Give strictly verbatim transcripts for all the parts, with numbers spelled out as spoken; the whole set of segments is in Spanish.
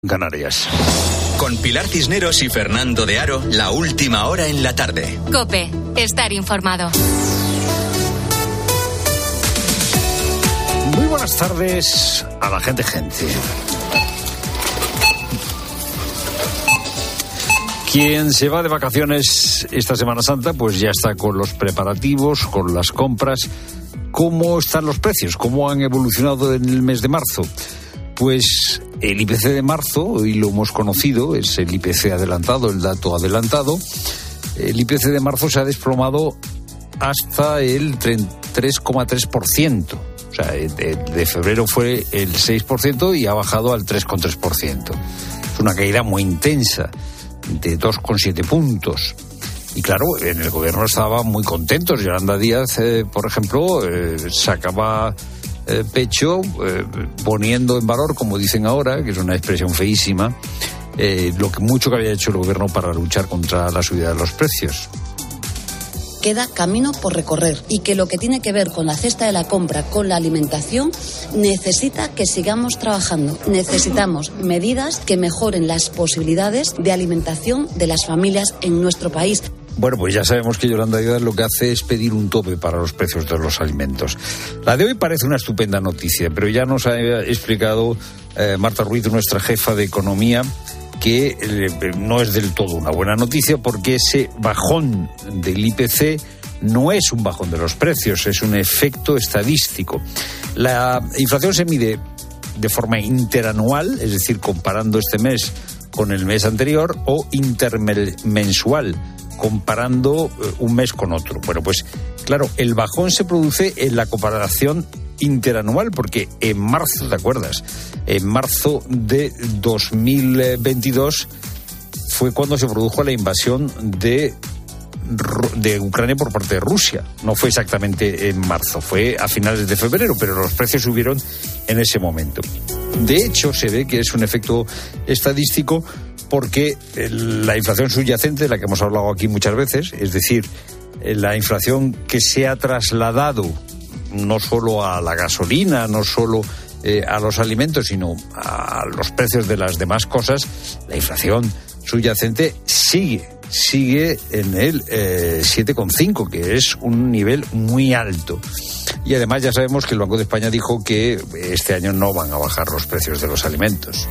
Canarias. Con Pilar Cisneros y Fernando de Aro, la última hora en la tarde. COPE, estar informado. Muy buenas tardes a la gente, gente. Quien se va de vacaciones esta Semana Santa, pues ya está con los preparativos, con las compras. ¿Cómo están los precios? ¿Cómo han evolucionado en el mes de marzo? Pues el I P C de marzo, hoy lo hemos conocido, es el I P C adelantado, el dato adelantado. El I P C de marzo se ha desplomado hasta el tres coma tres por ciento. O sea, de, de febrero fue el seis por ciento y ha bajado al tres coma tres por ciento. Es una caída muy intensa, de dos coma siete puntos. Y claro, en el gobierno estaban muy contentos. Yolanda Díaz, eh, por ejemplo, eh, sacaba eh, pecho, eh, poniendo en valor, como dicen ahora, que es una expresión feísima, eh, lo que mucho que había hecho el gobierno para luchar contra la subida de los precios. Queda camino por recorrer y que lo que tiene que ver con la cesta de la compra, con la alimentación, necesita que sigamos trabajando. Necesitamos medidas que mejoren las posibilidades de alimentación de las familias en nuestro país. Bueno, pues ya sabemos que Yolanda Díaz lo que hace es pedir un tope para los precios de los alimentos. La de hoy parece una estupenda noticia, pero ya nos ha explicado eh, Marta Ruiz, nuestra jefa de Economía, que eh, no es del todo una buena noticia, porque ese bajón del I P C no es un bajón de los precios, es un efecto estadístico. La inflación se mide de forma interanual, es decir, comparando este mes con el mes anterior, o intermensual, comparando eh, un mes con otro. Bueno, pues claro, el bajón se produce en la comparación interanual, porque en marzo, ¿te acuerdas? En marzo de dos mil veintidós fue cuando se produjo la invasión de, de Ucrania por parte de Rusia. No fue exactamente en marzo, fue a finales de febrero, pero los precios subieron en ese momento. De hecho, se ve que es un efecto estadístico porque la inflación subyacente, de la que hemos hablado aquí muchas veces, es decir, la inflación que se ha trasladado no solo a la gasolina, no solo eh, a los alimentos, sino a los precios de las demás cosas, la inflación subyacente sigue, sigue en el eh, siete coma cinco, que es un nivel muy alto. Y además ya sabemos que el Banco de España dijo que este año no van a bajar los precios de los alimentos.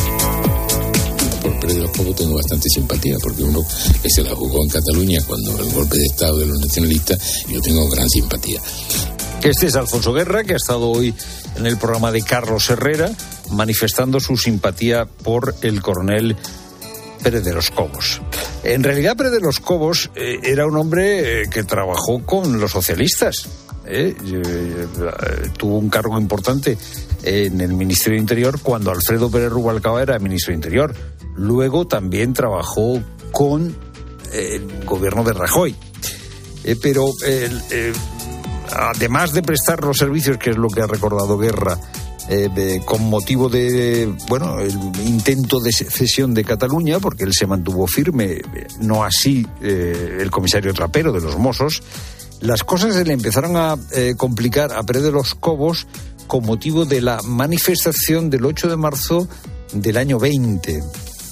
Por Pérez de los Cobos tengo bastante simpatía, porque uno que se la jugó en Cataluña cuando el golpe de Estado de los nacionalistas, yo tengo gran simpatía. Este es Alfonso Guerra, que ha estado hoy en el programa de Carlos Herrera, manifestando su simpatía por el coronel Pérez de los Cobos. En realidad, Pérez de los Cobos eh, era un hombre eh, que trabajó con los socialistas. Eh, eh, tuvo un cargo importante en el Ministerio de Interior cuando Alfredo Pérez Rubalcaba era ministro de Interior. Luego también trabajó con eh, el gobierno de Rajoy. Eh, pero eh, eh, además de prestar los servicios, que es lo que ha recordado Guerra, eh, de, con motivo de, bueno, el intento de secesión de Cataluña, porque él se mantuvo firme, no así eh, el comisario Trapero de los Mossos, las cosas se le empezaron a eh, complicar a Pérez de los Cobos con motivo de la manifestación del ocho de marzo del año veinte.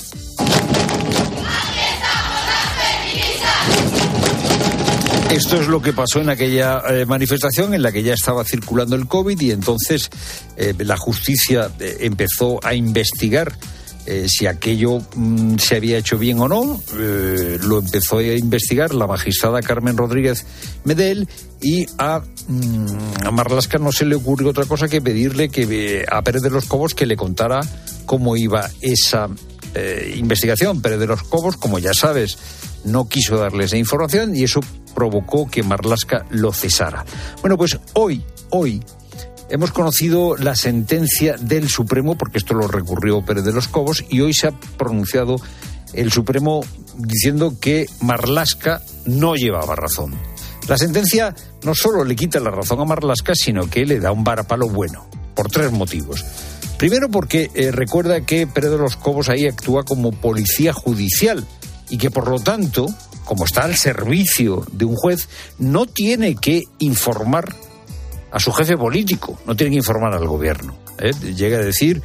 Esto es lo que pasó en aquella eh, manifestación en la que ya estaba circulando el COVID y entonces eh, la justicia eh, empezó a investigar eh, si aquello mm, se había hecho bien o no. Eh, lo empezó a investigar la magistrada Carmen Rodríguez Medel y a, mm, a Marlaska no se le ocurrió otra cosa que pedirle que eh, a Pérez de los Cobos que le contara cómo iba esa eh, investigación. Pérez de los Cobos, como ya sabes, no quiso darle esa información y eso provocó que Marlaska lo cesara. Bueno, pues hoy, hoy hemos conocido la sentencia del Supremo, porque esto lo recurrió Pérez de los Cobos, y hoy se ha pronunciado el Supremo diciendo que Marlaska no llevaba razón. La sentencia no solo le quita la razón a Marlaska, sino que le da un varapalo bueno, por tres motivos. Primero, porque eh, recuerda que Pérez de los Cobos ahí actúa como policía judicial y que, por lo tanto, como está al servicio de un juez, no tiene que informar a su jefe político, no tiene que informar al gobierno. ¿eh? Llega a decir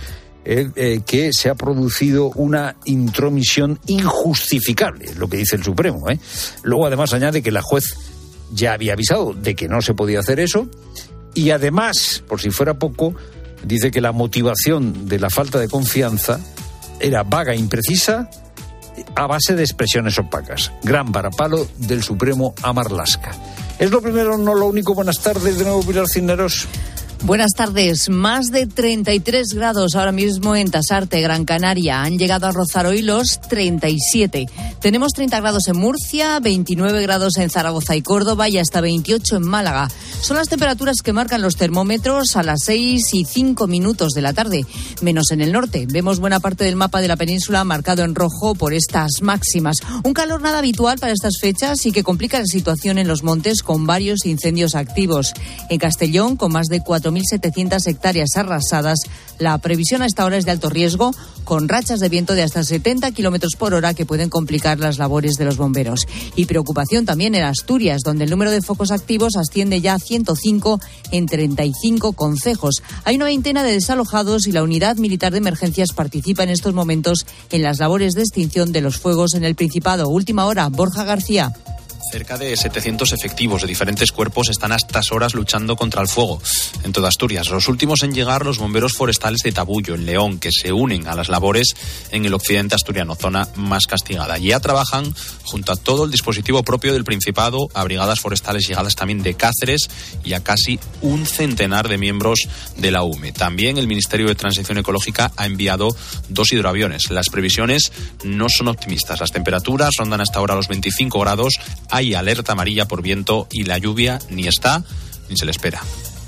eh, eh, que se ha producido una intromisión injustificable, lo que dice el Supremo, ¿eh? Luego además añade que la juez ya había avisado de que no se podía hacer eso y además, por si fuera poco, dice que la motivación de la falta de confianza era vaga e imprecisa a base de expresiones opacas. Gran varapalo del Supremo a Marlaska. Es lo primero, no lo único. Buenas tardes de nuevo, Pilar Cisneros. Buenas tardes. Más de treinta y tres grados ahora mismo en Tasarte, Gran Canaria. Han llegado a rozar hoy los treinta y siete. Tenemos treinta grados en Murcia, veintinueve grados en Zaragoza y Córdoba y hasta veintiocho en Málaga. Son las temperaturas que marcan los termómetros a las seis y cinco minutos de la tarde, menos en el norte. Vemos buena parte del mapa de la península marcado en rojo por estas máximas. Un calor nada habitual para estas fechas y que complica la situación en los montes con varios incendios activos. En Castellón, con más de cuatro mil setecientas hectáreas arrasadas, la previsión a esta hora es de alto riesgo, con rachas de viento de hasta setenta kilómetros por hora que pueden complicar las labores de los bomberos. Y preocupación también en Asturias, donde el número de focos activos asciende ya a ciento cinco en treinta y cinco concejos. Hay una veintena de desalojados y la Unidad Militar de Emergencias participa en estos momentos en las labores de extinción de los fuegos en el Principado. Última hora, Borja García. Cerca de setecientos efectivos de diferentes cuerpos están a estas horas luchando contra el fuego en toda Asturias. Los últimos en llegar, los bomberos forestales de Tabullo, en León, que se unen a las labores en el occidente asturiano, zona más castigada. Ya trabajan junto a todo el dispositivo propio del Principado, a brigadas forestales llegadas también de Cáceres y a casi un centenar de miembros de la U M E. También el Ministerio de Transición Ecológica ha enviado dos hidroaviones. Las previsiones no son optimistas. Las temperaturas rondan hasta ahora los veinticinco grados. Hay alerta amarilla por viento y la lluvia ni está ni se le espera.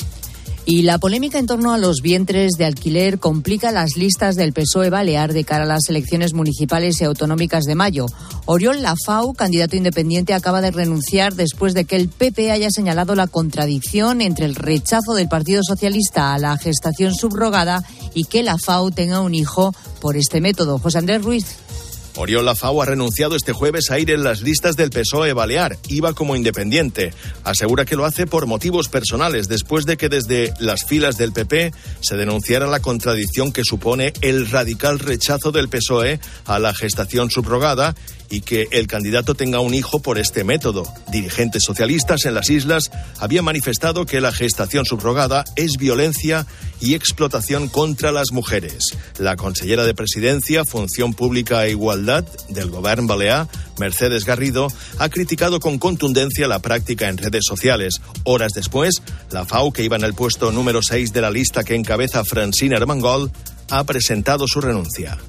Y la polémica en torno a los vientres de alquiler complica las listas del P S O E Balear de cara a las elecciones municipales y autonómicas de mayo. Oriol Lafau, candidato independiente, acaba de renunciar después de que el P P haya señalado la contradicción entre el rechazo del Partido Socialista a la gestación subrogada y que Lafau tenga un hijo por este método. José Andrés Ruiz. Oriol Lafau ha renunciado este jueves a ir en las listas del P S O E Balear. Iba como independiente. Asegura que lo hace por motivos personales, después de que desde las filas del P P se denunciara la contradicción que supone el radical rechazo del P S O E a la gestación subrogada y que el candidato tenga un hijo por este método. Dirigentes socialistas en las islas habían manifestado que la gestación subrogada es violencia y explotación contra las mujeres. La consellera de Presidencia, Función Pública e Igualdad del Govern Balear, Mercedes Garrido, ha criticado con contundencia la práctica en redes sociales. Horas después, Lafau, que iba en el puesto número seis de la lista que encabeza Francina Armengol, ha presentado su renuncia.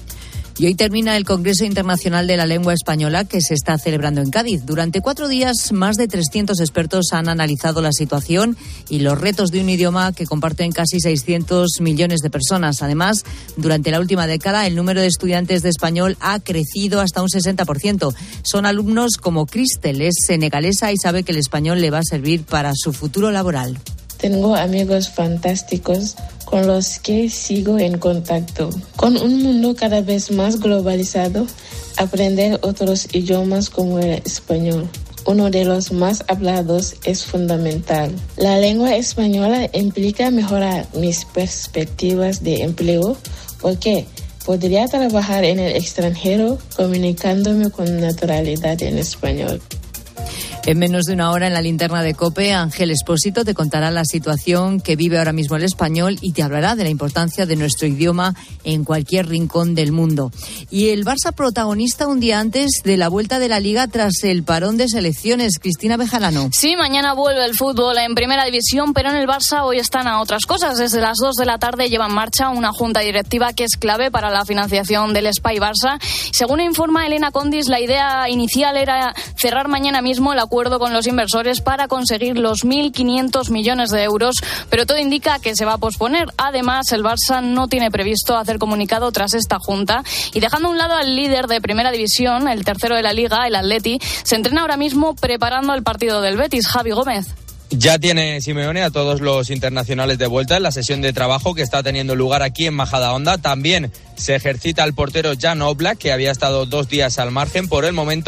Y hoy termina el Congreso Internacional de la Lengua Española que se está celebrando en Cádiz. Durante cuatro días, más de trescientos expertos han analizado la situación y los retos de un idioma que comparten casi seiscientos millones de personas. Además, durante la última década, el número de estudiantes de español ha crecido hasta un sesenta por ciento. Son alumnos como Cristel, es senegalesa y sabe que el español le va a servir para su futuro laboral. Tengo amigos fantásticos con los que sigo en contacto. Con un mundo cada vez más globalizado, aprender otros idiomas como el español, uno de los más hablados, es fundamental. La lengua española implica mejorar mis perspectivas de empleo porque podría trabajar en el extranjero comunicándome con naturalidad en español. En menos de una hora en la linterna de COPE, Ángel Expósito te contará la situación que vive ahora mismo el español y te hablará de la importancia de nuestro idioma en cualquier rincón del mundo. Y el Barça protagonista un día antes de la vuelta de la Liga tras el parón de selecciones. Cristina Bejarano. Sí, mañana vuelve el fútbol en Primera División, pero en el Barça hoy están a otras cosas. Desde las dos de la tarde lleva en marcha una junta directiva que es clave para la financiación del Espai Barça. Según informa Elena Condis, la idea inicial era cerrar mañana mismo el acuerdo con los inversores para conseguir los mil quinientos millones de euros, pero todo indica que se va a posponer. Además, el Barça no tiene previsto hacer comunicado tras esta junta y dejando a un lado al líder de Primera División, el tercero de la Liga, el Atleti, se entrena ahora mismo preparando el partido del Betis. Javi Gómez. Ya tiene Simeone a todos los internacionales de vuelta en la sesión de trabajo que está teniendo lugar aquí en Majadahonda. También se ejercita el portero Jan Oblak, que había estado dos días al margen. Por el momento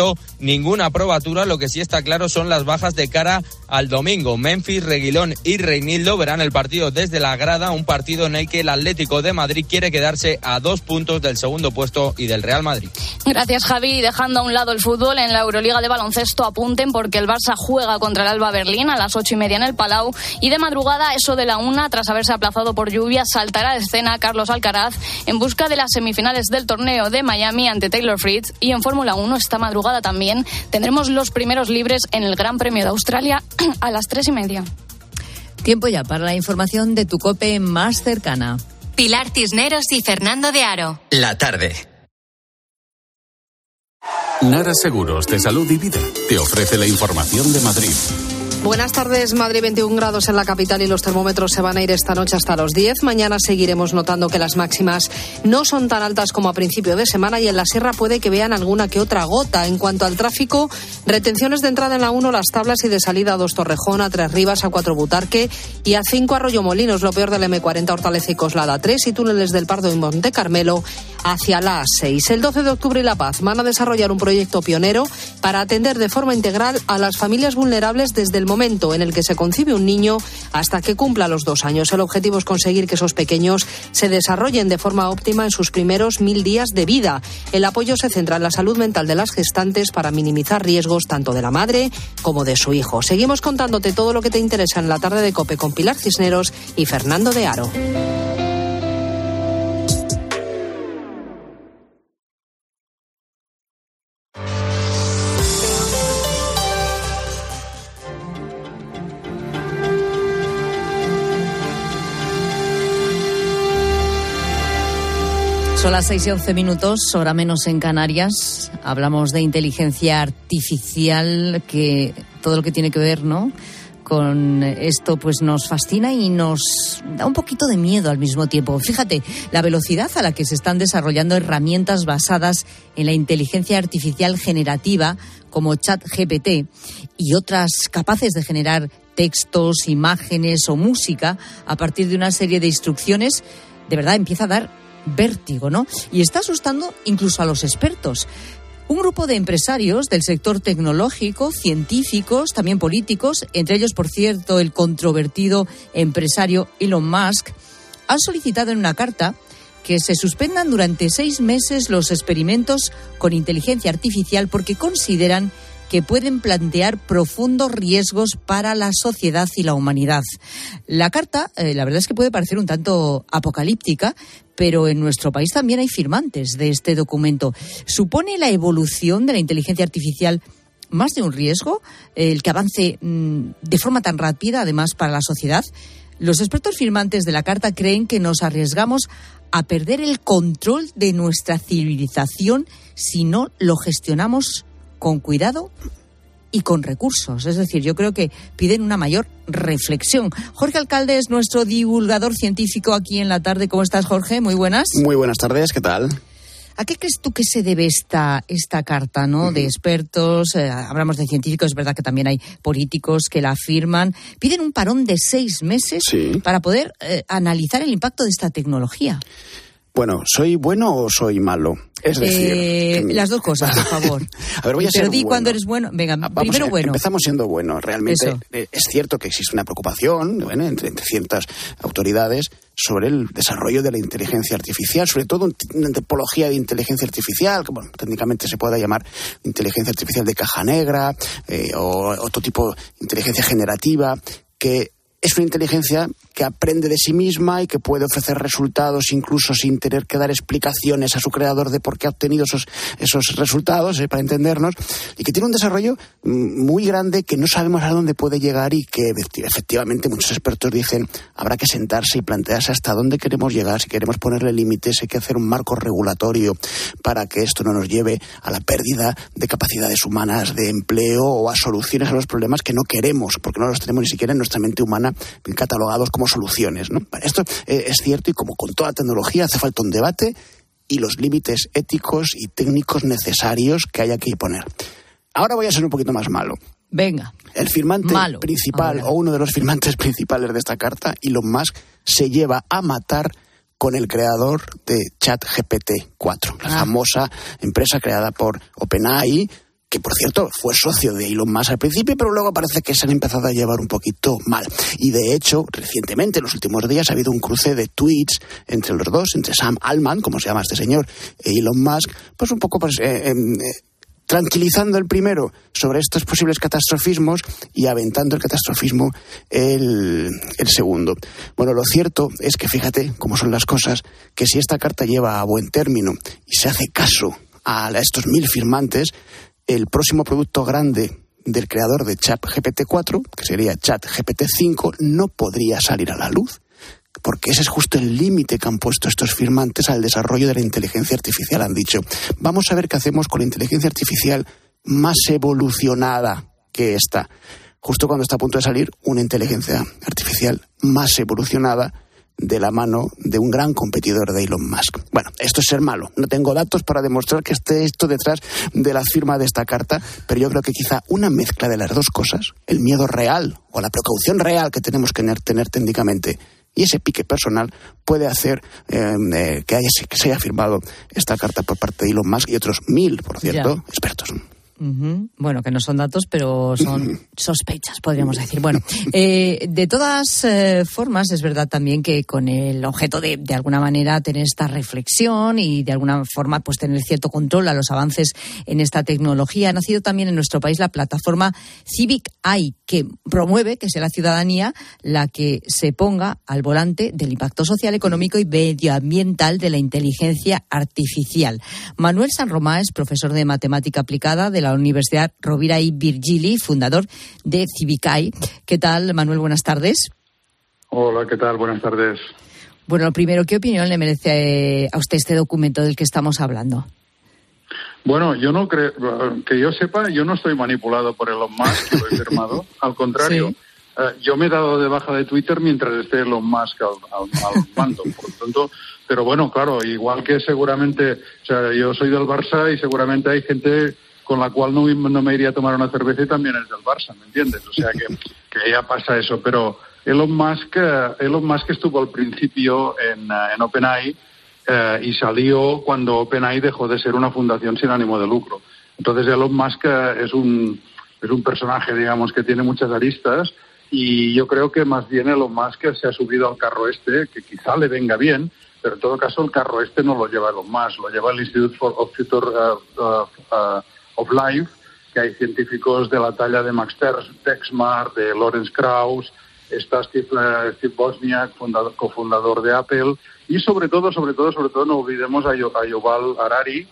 ninguna probatura. Lo que sí está claro son las bajas de cara al domingo. Memphis, Reguilón y Reinildo verán el partido desde la grada, un partido en el que el Atlético de Madrid quiere quedarse a dos puntos del segundo puesto y del Real Madrid. Gracias, Javi. Dejando a un lado el fútbol, en la Euroliga de baloncesto apunten porque el Barça juega contra el Alba Berlín a las ocho y media en el Palau, y de madrugada, eso de la una, tras haberse aplazado por lluvia, saltará a escena Carlos Alcaraz en busca de las semifinales del torneo de Miami ante Taylor Fritz. Y en Fórmula uno esta madrugada también tendremos los primeros libres en el Gran Premio de Australia a las tres y media. Tiempo ya para la información de tu COPE más cercana. Pilar Cisneros y Fernando de Aro. La tarde. Nara Seguros de Salud y Vida te ofrece la información de Madrid. Buenas tardes. Madrid, veintiún grados en la capital y los termómetros se van a ir esta noche hasta los diez. Mañana seguiremos notando que las máximas no son tan altas como a principio de semana y en la sierra puede que vean alguna que otra gota. En cuanto al tráfico, retenciones de entrada en la uno, Las Tablas, y de salida a dos, Torrejón, a tres, Rivas, a cuatro, Butarque, y a cinco, Arroyomolinos. Lo peor del eme cuarenta, Hortaleza y Coslada, tres, y túneles del Pardo y Monte Carmelo hacia la A seis. El doce de octubre y La Paz van a desarrollar un proyecto pionero para atender de forma integral a las familias vulnerables desde el momento en el que se concibe un niño hasta que cumpla los dos años. El objetivo es conseguir que esos pequeños se desarrollen de forma óptima en sus primeros mil días de vida. El apoyo se centra en la salud mental de las gestantes para minimizar riesgos tanto de la madre como de su hijo. Seguimos contándote todo lo que te interesa en la tarde de COPE con Pilar Cisneros y Fernando de Aro. Son las seis y once minutos, hora menos en Canarias. Hablamos de inteligencia artificial, que todo lo que tiene que ver, ¿no?, con esto pues nos fascina y nos da un poquito de miedo al mismo tiempo. Fíjate, la velocidad a la que se están desarrollando herramientas basadas en la inteligencia artificial generativa como ChatGPT y otras capaces de generar textos, imágenes o música a partir de una serie de instrucciones, de verdad empieza a dar vértigo, ¿no? Y está asustando incluso a los expertos. Un grupo de empresarios del sector tecnológico, científicos, también políticos, entre ellos, por cierto, el controvertido empresario Elon Musk, han solicitado en una carta que se suspendan durante seis meses los experimentos con inteligencia artificial porque consideran que pueden plantear profundos riesgos para la sociedad y la humanidad. La carta, eh, la verdad es que puede parecer un tanto apocalíptica, pero en nuestro país también hay firmantes de este documento. ¿Supone la evolución de la inteligencia artificial más de un riesgo, el que avance mmm, de forma tan rápida, además, para la sociedad? Los expertos firmantes de la carta creen que nos arriesgamos a perder el control de nuestra civilización si no lo gestionamos con cuidado y con recursos. Es decir, yo creo que piden una mayor reflexión. Jorge Alcalde es nuestro divulgador científico aquí en la tarde. ¿Cómo estás, Jorge? Muy buenas. Muy buenas tardes, ¿qué tal? ¿A qué crees tú que se debe esta, esta carta, ¿no? Uh-huh. De expertos, eh, hablamos de científicos, es verdad que también hay políticos que la firman. Piden un parón de seis meses sí. para poder eh, analizar el impacto de esta tecnología. Bueno, ¿soy bueno o soy malo? Es decir... Eh, que... Las dos cosas, por favor. A ver, voy a Pero ser di bueno. cuando eres bueno. Venga, Vamos primero a, bueno. Empezamos siendo buenos. Realmente Eso. Es cierto que existe una preocupación, bueno, entre, entre ciertas autoridades sobre el desarrollo de la inteligencia artificial, sobre todo una antropología de inteligencia artificial, que bueno, técnicamente se pueda llamar inteligencia artificial de caja negra, eh, o otro tipo de inteligencia generativa, que es una inteligencia que aprende de sí misma y que puede ofrecer resultados incluso sin tener que dar explicaciones a su creador de por qué ha obtenido esos, esos resultados, eh, para entendernos, y que tiene un desarrollo muy grande que no sabemos a dónde puede llegar y que efectivamente muchos expertos dicen habrá que sentarse y plantearse hasta dónde queremos llegar, si queremos ponerle límites, hay que hacer un marco regulatorio para que esto no nos lleve a la pérdida de capacidades humanas de empleo o a soluciones a los problemas que no queremos, porque no los tenemos ni siquiera en nuestra mente humana catalogados como soluciones, ¿no? Esto eh, es cierto, y como con toda tecnología hace falta un debate y los límites éticos y técnicos necesarios que haya que poner. Ahora voy a ser un poquito más malo. Venga. El firmante malo. principal Ahora. o uno de los firmantes principales de esta carta, Elon Musk, se lleva a matar con el creador de ChatGPT cuatro, la ah. famosa empresa creada por OpenAI, que por cierto fue socio de Elon Musk al principio, pero luego parece que se han empezado a llevar un poquito mal. Y de hecho, recientemente, en los últimos días, ha habido un cruce de tweets entre los dos, entre Sam Altman, como se llama este señor, e Elon Musk, pues un poco pues, eh, eh, tranquilizando el primero sobre estos posibles catastrofismos y aventando el catastrofismo el, el segundo. Bueno, lo cierto es que fíjate cómo son las cosas, que si esta carta lleva a buen término y se hace caso a estos mil firmantes, el próximo producto grande del creador de ChatGPT cuatro, que sería ChatGPT cinco, no podría salir a la luz, porque ese es justo el límite que han puesto estos firmantes al desarrollo de la inteligencia artificial. Han dicho, vamos a ver qué hacemos con la inteligencia artificial más evolucionada que esta, justo cuando está a punto de salir una inteligencia artificial más evolucionada de la mano de un gran competidor de Elon Musk. Bueno, esto es ser malo. No tengo datos para demostrar que esté esto detrás de la firma de esta carta, pero yo creo que quizá una mezcla de las dos cosas, el miedo real o la precaución real que tenemos que tener, tener técnicamente y ese pique personal, puede hacer eh, eh, que, haya, que se haya firmado esta carta por parte de Elon Musk y otros mil, por cierto, ya. expertos. Uh-huh. Bueno, que no son datos, pero son sospechas, podríamos decir. Bueno, eh, de todas eh, formas, es verdad también que con el objeto de, de alguna manera, tener esta reflexión y de alguna forma, pues tener cierto control a los avances en esta tecnología, ha nacido también en nuestro país la plataforma Civic Eye, que promueve que sea la ciudadanía la que se ponga al volante del impacto social, económico y medioambiental de la inteligencia artificial. Manuel San Romá es profesor de matemática aplicada de la Universidad Rovira i Virgili, fundador de Civic Eye. ¿Qué tal, Manuel? Buenas tardes. Hola, ¿qué tal? Buenas tardes. Bueno, lo primero, ¿qué opinión le merece a usted este documento del que estamos hablando? Bueno, yo no creo, que yo sepa, yo no estoy manipulado por Elon Musk, que lo he firmado. Al contrario, sí. eh, yo me he dado de baja de Twitter mientras esté Elon Musk al, al, al mando. Por lo tanto, pero bueno, claro, igual que seguramente, o sea, yo soy del Barça y seguramente hay gente con la cual no, no me iría a tomar una cerveza y también es del Barça, ¿me entiendes? O sea que, que ya pasa eso, pero Elon Musk, Elon Musk estuvo al principio en, en OpenAI eh, y salió cuando OpenAI dejó de ser una fundación sin ánimo de lucro. Entonces Elon Musk es un, es un personaje, digamos, que tiene muchas aristas y yo creo que más bien Elon Musk se ha subido al carro este, que quizá le venga bien, pero en todo caso el carro este no lo lleva Elon Musk, lo lleva el Institute for of Future uh, uh, uh, of Life, que hay científicos de la talla de Max Tegmark, de Lawrence Krauss, está Steve, uh, Steve Wozniak, fundador, cofundador de Apple, y sobre todo, sobre todo, sobre todo, no olvidemos a, Yo, a Yuval Harari,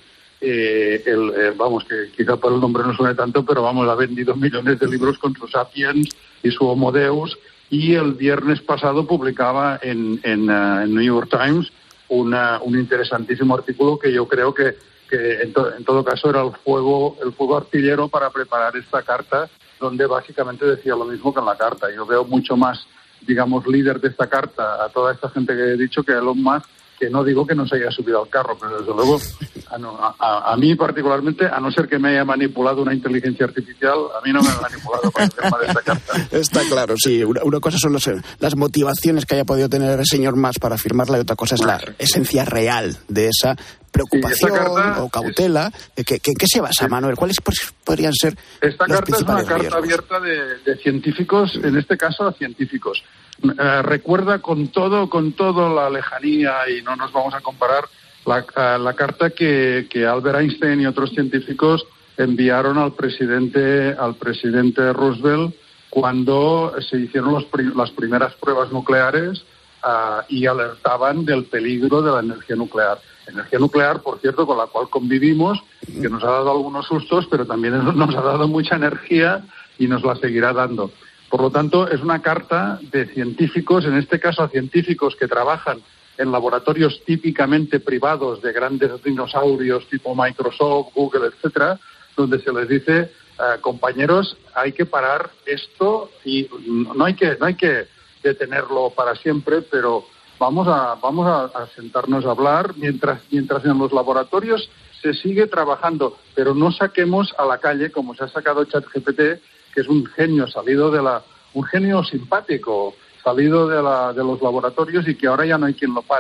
eh, el, eh, vamos, que quizá por el nombre no suene tanto, pero vamos, ha vendido millones de libros con su Sapiens y su Homo Deus, y el viernes pasado publicaba en, en, uh, en New York Times una, un interesantísimo artículo que yo creo que que en, to, en todo caso era el fuego el fuego artillero para preparar esta carta, donde básicamente decía lo mismo que en la carta. Yo veo mucho más, digamos, líder de esta carta a toda esta gente que he dicho que a Elon Musk, que no digo que no se haya subido al carro, pero desde luego a, no, a, a mí particularmente, a no ser que me haya manipulado una inteligencia artificial, a mí no me ha manipulado para firmar esta carta. Está claro, sí. Una, una cosa son los, las motivaciones que haya podido tener el señor Musk para firmarla y otra cosa es la esencia real de esa preocupación carta, o cautela. Es, ¿Qué, qué, ¿Qué se basa, es, Manuel? ¿Cuáles podrían ser esta los carta es una carta riesgos? abierta de, de científicos, en este caso a científicos. Eh, recuerda con todo, con todo la lejanía, y no nos vamos a comparar, la, uh, la carta que, que Albert Einstein y otros científicos enviaron al presidente, al presidente Roosevelt cuando se hicieron los, las primeras pruebas nucleares uh, y alertaban del peligro de la energía nuclear. Energía nuclear, por cierto, con la cual convivimos, que nos ha dado algunos sustos, pero también nos ha dado mucha energía y nos la seguirá dando. Por lo tanto, es una carta de científicos, en este caso a científicos que trabajan en laboratorios típicamente privados de grandes dinosaurios tipo Microsoft, Google, etcétera, donde se les dice, eh, compañeros, hay que parar esto y no hay que no hay que detenerlo para siempre, pero vamos a vamos a, a sentarnos a hablar mientras mientras en los laboratorios se sigue trabajando, pero no saquemos a la calle como se ha sacado ChatGPT, que es un genio salido de la, un genio simpático, salido de la, de los laboratorios y que ahora ya no hay quien lo pare,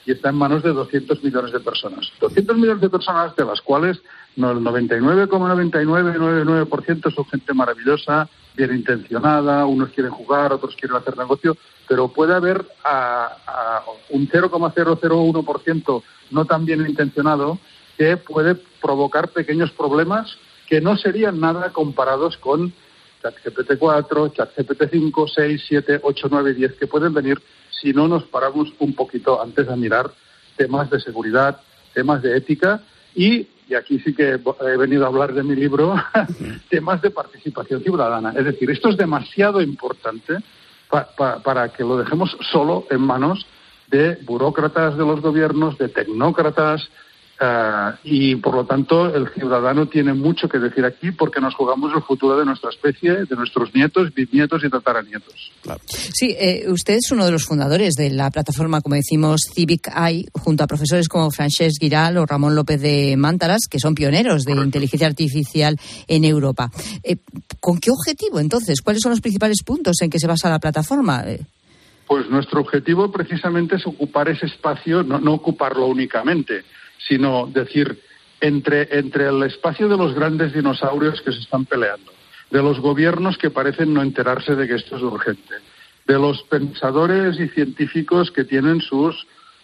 y está en manos de doscientos millones de personas. doscientos millones de personas, de las cuales no, el noventa y nueve coma noventa y nueve noventa y nueve por ciento son gente maravillosa, bien intencionada, unos quieren jugar, otros quieren hacer negocio, pero puede haber a, a un cero coma cero cero uno por ciento no tan bien intencionado que puede provocar pequeños problemas que no serían nada comparados con ChatGPT cuatro, ChatGPT cinco, seis, siete, ocho, nueve, diez, que pueden venir si no nos paramos un poquito antes a mirar temas de seguridad, temas de ética y, y aquí sí que he venido a hablar de mi libro, temas de participación ciudadana. Es decir, esto es demasiado importante pa, pa, para que lo dejemos solo en manos de burócratas de los gobiernos, de tecnócratas, Uh, y por lo tanto el ciudadano tiene mucho que decir aquí porque nos jugamos el futuro de nuestra especie, de nuestros nietos, bisnietos y tataranietos. Claro. Sí, eh, usted es uno de los fundadores de la plataforma, como decimos, Civic Eye, junto a profesores como Francesc Giral o Ramón López de Mántaras, que son pioneros de Correcto. Inteligencia artificial en Europa. Eh, ¿Con qué objetivo entonces? ¿Cuáles son los principales puntos en que se basa la plataforma? Eh, Pues nuestro objetivo precisamente es ocupar ese espacio, no, no ocuparlo únicamente, sino decir, entre, entre el espacio de los grandes dinosaurios que se están peleando, de los gobiernos que parecen no enterarse de que esto es urgente, de los pensadores y científicos que tienen sus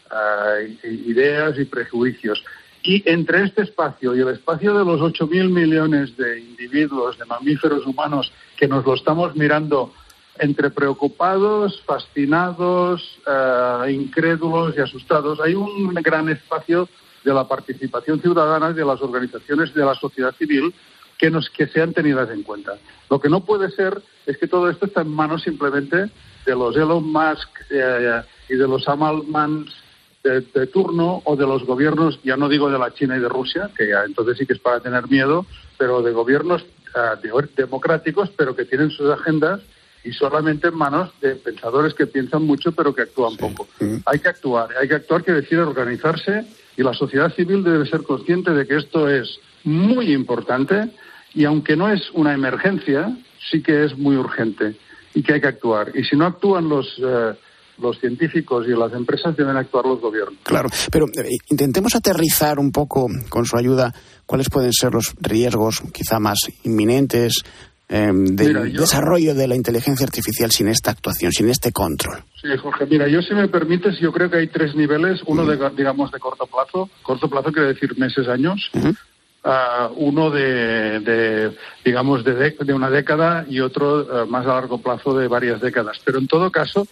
uh, ideas y prejuicios, y entre este espacio y el espacio de los ocho mil millones de individuos, de mamíferos humanos, que nos lo estamos mirando entre preocupados, fascinados, uh, incrédulos y asustados, hay un gran espacio de la participación ciudadana y de las organizaciones de la sociedad civil que nos que sean tenidas en cuenta. Lo que no puede ser es que todo esto está en manos simplemente de los Elon Musk eh, y de los Amalmans de, de turno o de los gobiernos, ya no digo de la China y de Rusia, que ya entonces sí que es para tener miedo, pero de gobiernos eh, de, democráticos, pero que tienen sus agendas y solamente en manos de pensadores que piensan mucho pero que actúan sí. poco. Mm. Hay que actuar, hay que actuar, quiere decir organizarse, y la sociedad civil debe ser consciente de que esto es muy importante y aunque no es una emergencia, sí que es muy urgente y que hay que actuar. Y si no actúan los, eh, los científicos y las empresas, deben actuar los gobiernos. Claro, pero eh, intentemos aterrizar un poco, con su ayuda, cuáles pueden ser los riesgos quizá más inminentes eh, del mira, yo... desarrollo de la inteligencia artificial sin esta actuación, sin este control. Sí, Jorge, mira, yo si me permites, yo creo que hay tres niveles, uno de, digamos, de corto plazo, corto plazo quiere decir meses, años, uh-huh. uh, uno de, de digamos, de, de, de una década y otro uh, más a largo plazo de varias décadas. Pero en todo caso,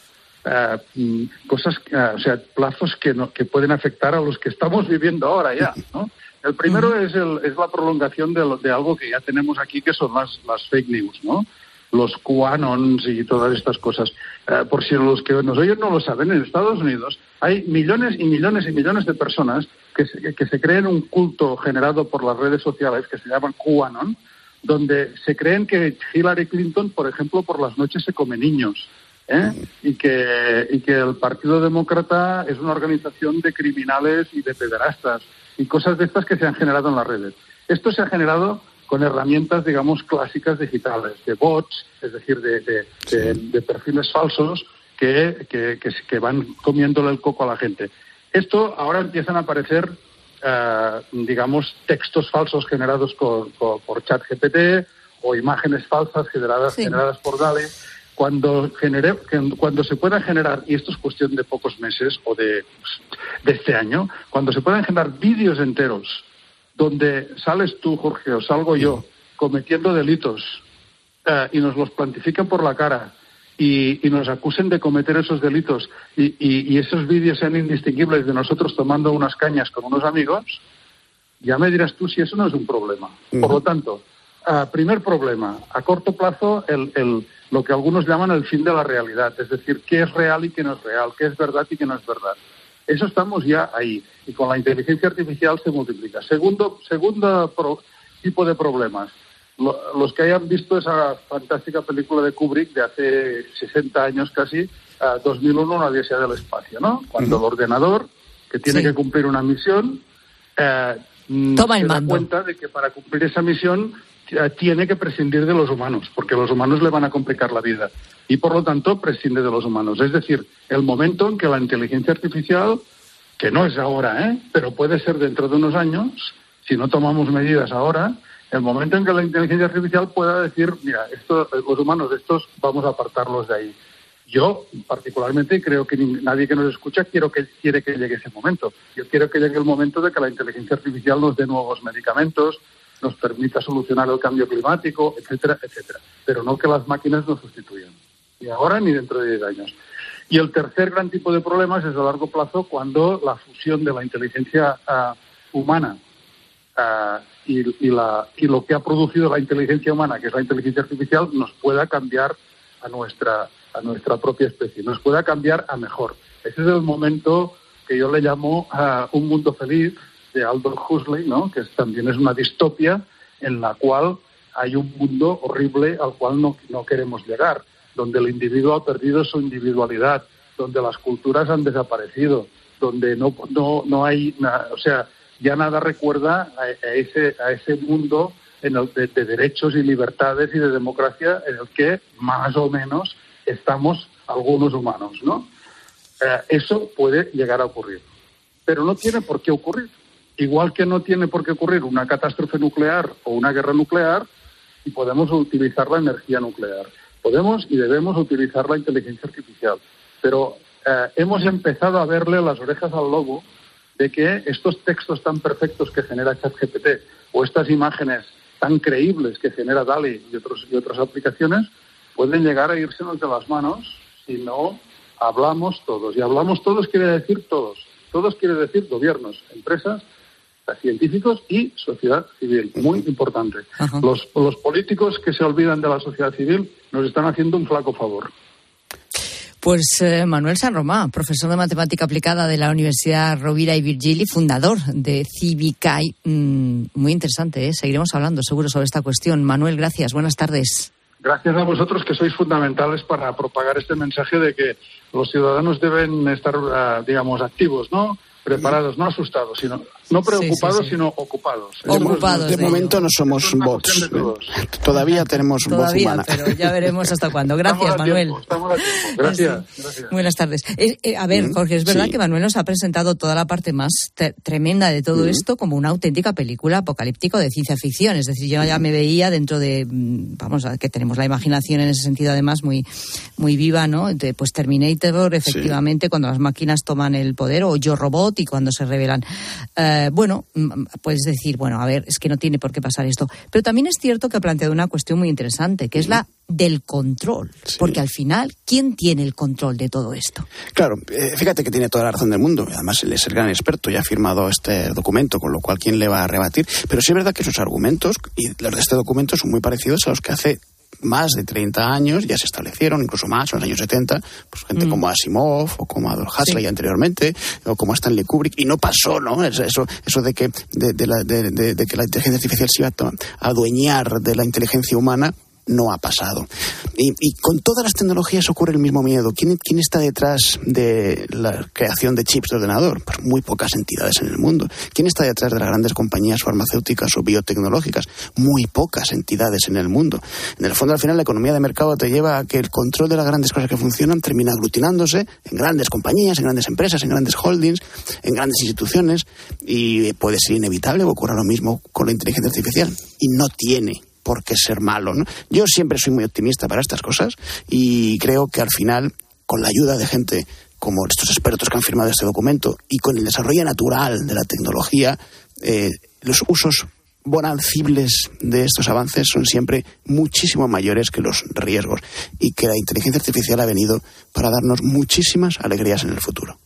uh, cosas, uh, o sea, plazos que, no, que pueden afectar a los que estamos viviendo ahora ya, ¿no? El primero uh-huh. es, el, es la prolongación de, de algo que ya tenemos aquí, que son las, las fake news, ¿no? Los QAnons y todas estas cosas. Eh, por si los que nos oyen no lo saben, en Estados Unidos hay millones y millones y millones de personas que se, que se creen un culto generado por las redes sociales que se llaman QAnon, donde se creen que Hillary Clinton, por ejemplo, por las noches se come niños, ¿eh? y, que, y que el Partido Demócrata es una organización de criminales y de pederastas y cosas de estas que se han generado en las redes. Esto se ha generado con herramientas, digamos, clásicas digitales, de bots, es decir, de, de, de, de perfiles falsos que, que, que, que van comiéndole el coco a la gente. Esto ahora empiezan a aparecer, uh, digamos, textos falsos generados por, por, por ChatGPT o imágenes falsas generadas, sí. generadas por DALL-E. Cuando, genere, cuando se puedan generar, y esto es cuestión de pocos meses o de, de este año, cuando se puedan generar vídeos enteros donde sales tú, Jorge, o salgo yo, cometiendo delitos, eh, y nos los plantifican por la cara y, y nos acusen de cometer esos delitos y, y, y esos vídeos sean indistinguibles de nosotros tomando unas cañas con unos amigos, ya me dirás tú si eso no es un problema. Uh-huh. Por lo tanto, eh, primer problema, a corto plazo, el, el, lo que algunos llaman el fin de la realidad, es decir, qué es real y qué no es real, qué es verdad y qué no es verdad. Eso estamos ya ahí, y con la inteligencia artificial se multiplica. Segundo, segundo pro, tipo de problemas. Lo, los que hayan visto esa fantástica película de Kubrick de hace sesenta años casi, uh, dos mil uno, una odisea del espacio, ¿no? Cuando uh-huh. el ordenador, que tiene sí. que cumplir una misión, uh, Toma se el da mando. cuenta de que para cumplir esa misión uh, tiene que prescindir de los humanos, porque los humanos le van a complicar la vida. Y por lo tanto prescinde de los humanos. Es decir, el momento en que la inteligencia artificial que no es ahora, ¿eh? Pero puede ser dentro de unos años, si no tomamos medidas ahora, el momento en que la inteligencia artificial pueda decir, mira, esto, los humanos estos vamos a apartarlos de ahí. Yo, particularmente, creo que ni, nadie que nos escucha quiero que, quiere que llegue ese momento. Yo quiero que llegue el momento de que la inteligencia artificial nos dé nuevos medicamentos, nos permita solucionar el cambio climático, etcétera, etcétera. Pero no que las máquinas nos sustituyan. Ni ahora ni dentro de diez años. Y el tercer gran tipo de problemas es a largo plazo cuando la fusión de la inteligencia uh, humana uh, y, y, la, y lo que ha producido la inteligencia humana, que es la inteligencia artificial, nos pueda cambiar a nuestra, a nuestra propia especie, nos pueda cambiar a mejor. Ese es el momento que yo le llamo uh, un mundo feliz, de Aldous Huxley, ¿no? Que es, también es una distopia en la cual hay un mundo horrible al cual no, no queremos llegar, donde el individuo ha perdido su individualidad, donde las culturas han desaparecido, donde no no no hay nada, o sea, ya nada recuerda a, a ese a ese mundo en el de, de derechos y libertades y de democracia en el que más o menos estamos algunos humanos, ¿no? Eh, eso puede llegar a ocurrir, pero no tiene por qué ocurrir. Igual que no tiene por qué ocurrir una catástrofe nuclear o una guerra nuclear, y podemos utilizar la energía nuclear. Podemos y debemos utilizar la inteligencia artificial, pero eh, hemos empezado a verle las orejas al lobo de que estos textos tan perfectos que genera ChatGPT o estas imágenes tan creíbles que genera DALL-E y, otros, y otras aplicaciones pueden llegar a irsenos de las manos si no hablamos todos. Y hablamos todos quiere decir todos. Todos quiere decir gobiernos, empresas, científicos y sociedad civil. Muy importante. Uh-huh. Los, los políticos que se olvidan de la sociedad civil nos están haciendo un flaco favor. Pues eh, Manuel San Román, profesor de Matemática Aplicada de la Universidad Rovira i Virgili, fundador de Civicai. Mm, muy interesante, ¿eh? Seguiremos hablando seguro sobre esta cuestión. Manuel, gracias. Buenas tardes. Gracias a vosotros, que sois fundamentales para propagar este mensaje de que los ciudadanos deben estar, uh, digamos, activos, ¿no? Preparados, no asustados, sino no preocupados, sí, sí, sí. sino ocupados. Ocupados. De, de momento no somos bots. Todavía tenemos Todavía, voz humana. Pero ya veremos hasta cuándo. Gracias, estamos Manuel. Tiempo, estamos a tiempo. Gracias, sí. Gracias. Buenas tardes. Eh, eh, a ver, Jorge, es verdad sí. que Manuel nos ha presentado toda la parte más te- tremenda de todo mm. esto como una auténtica película apocalíptica de ciencia ficción. Es decir, yo ya me veía dentro de, vamos, a que tenemos la imaginación en ese sentido además muy, muy viva, ¿no? De, pues Terminator, efectivamente, sí. Cuando las máquinas toman el poder, o Yo Robot, y cuando se revelan. Eh, bueno, puedes decir, bueno, a ver, es que no tiene por qué pasar esto. Pero también es cierto que ha planteado una cuestión muy interesante, que es la del control. Sí. Porque al final, ¿quién tiene el control de todo esto? Claro, eh, fíjate que tiene toda la razón del mundo. Además, él es el gran experto y ha firmado este documento, con lo cual, ¿quién le va a rebatir? Pero sí es verdad que sus argumentos y los de este documento son muy parecidos a los que hace más de treinta años ya se establecieron, incluso más, en los años setenta, pues gente mm. como Asimov o como Aldous Huxley sí. anteriormente, o como Stanley Kubrick, y no pasó, ¿no? Eso, eso de que de, de, la, de, de, de que la inteligencia artificial se iba a adueñar de la inteligencia humana no ha pasado. Y, y con todas las tecnologías ocurre el mismo miedo. ¿Quién, ¿Quién está detrás de la creación de chips de ordenador? Pues muy pocas entidades en el mundo. ¿Quién está detrás de las grandes compañías farmacéuticas o biotecnológicas? Muy pocas entidades en el mundo. En el fondo, al final, la economía de mercado te lleva a que el control de las grandes cosas que funcionan termina aglutinándose en grandes compañías, en grandes empresas, en grandes holdings, en grandes instituciones, y puede ser inevitable que ocurra lo mismo con la inteligencia artificial. Y no tiene por qué ser malo, ¿no? Yo siempre soy muy optimista para estas cosas y creo que al final, con la ayuda de gente como estos expertos que han firmado este documento y con el desarrollo natural de la tecnología, eh, los usos bonancibles de estos avances son siempre muchísimo mayores que los riesgos, y que la inteligencia artificial ha venido para darnos muchísimas alegrías en el futuro.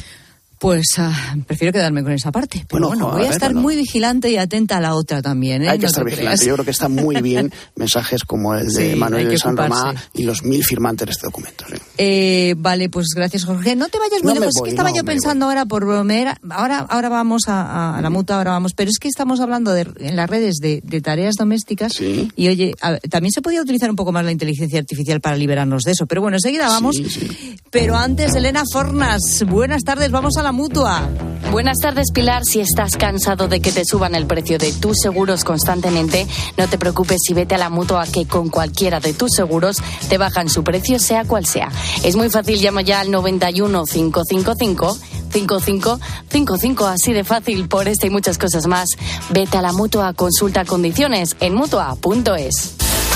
Pues uh, prefiero quedarme con esa parte. Pero bueno, bueno voy a, a ver, estar bueno. muy vigilante y atenta a la otra también, ¿eh? Hay que no estar vigilante. Creas. Yo creo que está muy bien mensajes como el de sí, Manuel San Román y los mil firmantes de este documento. ¿Sí? Eh, vale, pues gracias, Jorge. No te vayas muy no lejos. Voy, es que estaba no, yo pensando voy. ahora por bromear. Ahora, ahora vamos a, a la mutua, ahora vamos. Pero es que estamos hablando de, en las redes de, de tareas domésticas. Sí. Y oye, a, también se podía utilizar un poco más la inteligencia artificial para liberarnos de eso. Pero bueno, enseguida vamos. Sí, sí. Pero antes, Elena Fornas, buenas tardes. Vamos a la la Mutua. Buenas tardes, Pilar. Si estás cansado de que te suban el precio de tus seguros constantemente, no te preocupes y vete a la Mutua, que con cualquiera de tus seguros te bajan su precio, sea cual sea. Es muy fácil, llama ya al noventa y uno, cinco cinco cinco, cinco cinco cinco cinco, así de fácil. Por esta y muchas cosas más, vete a la Mutua, consulta condiciones en mutua punto es.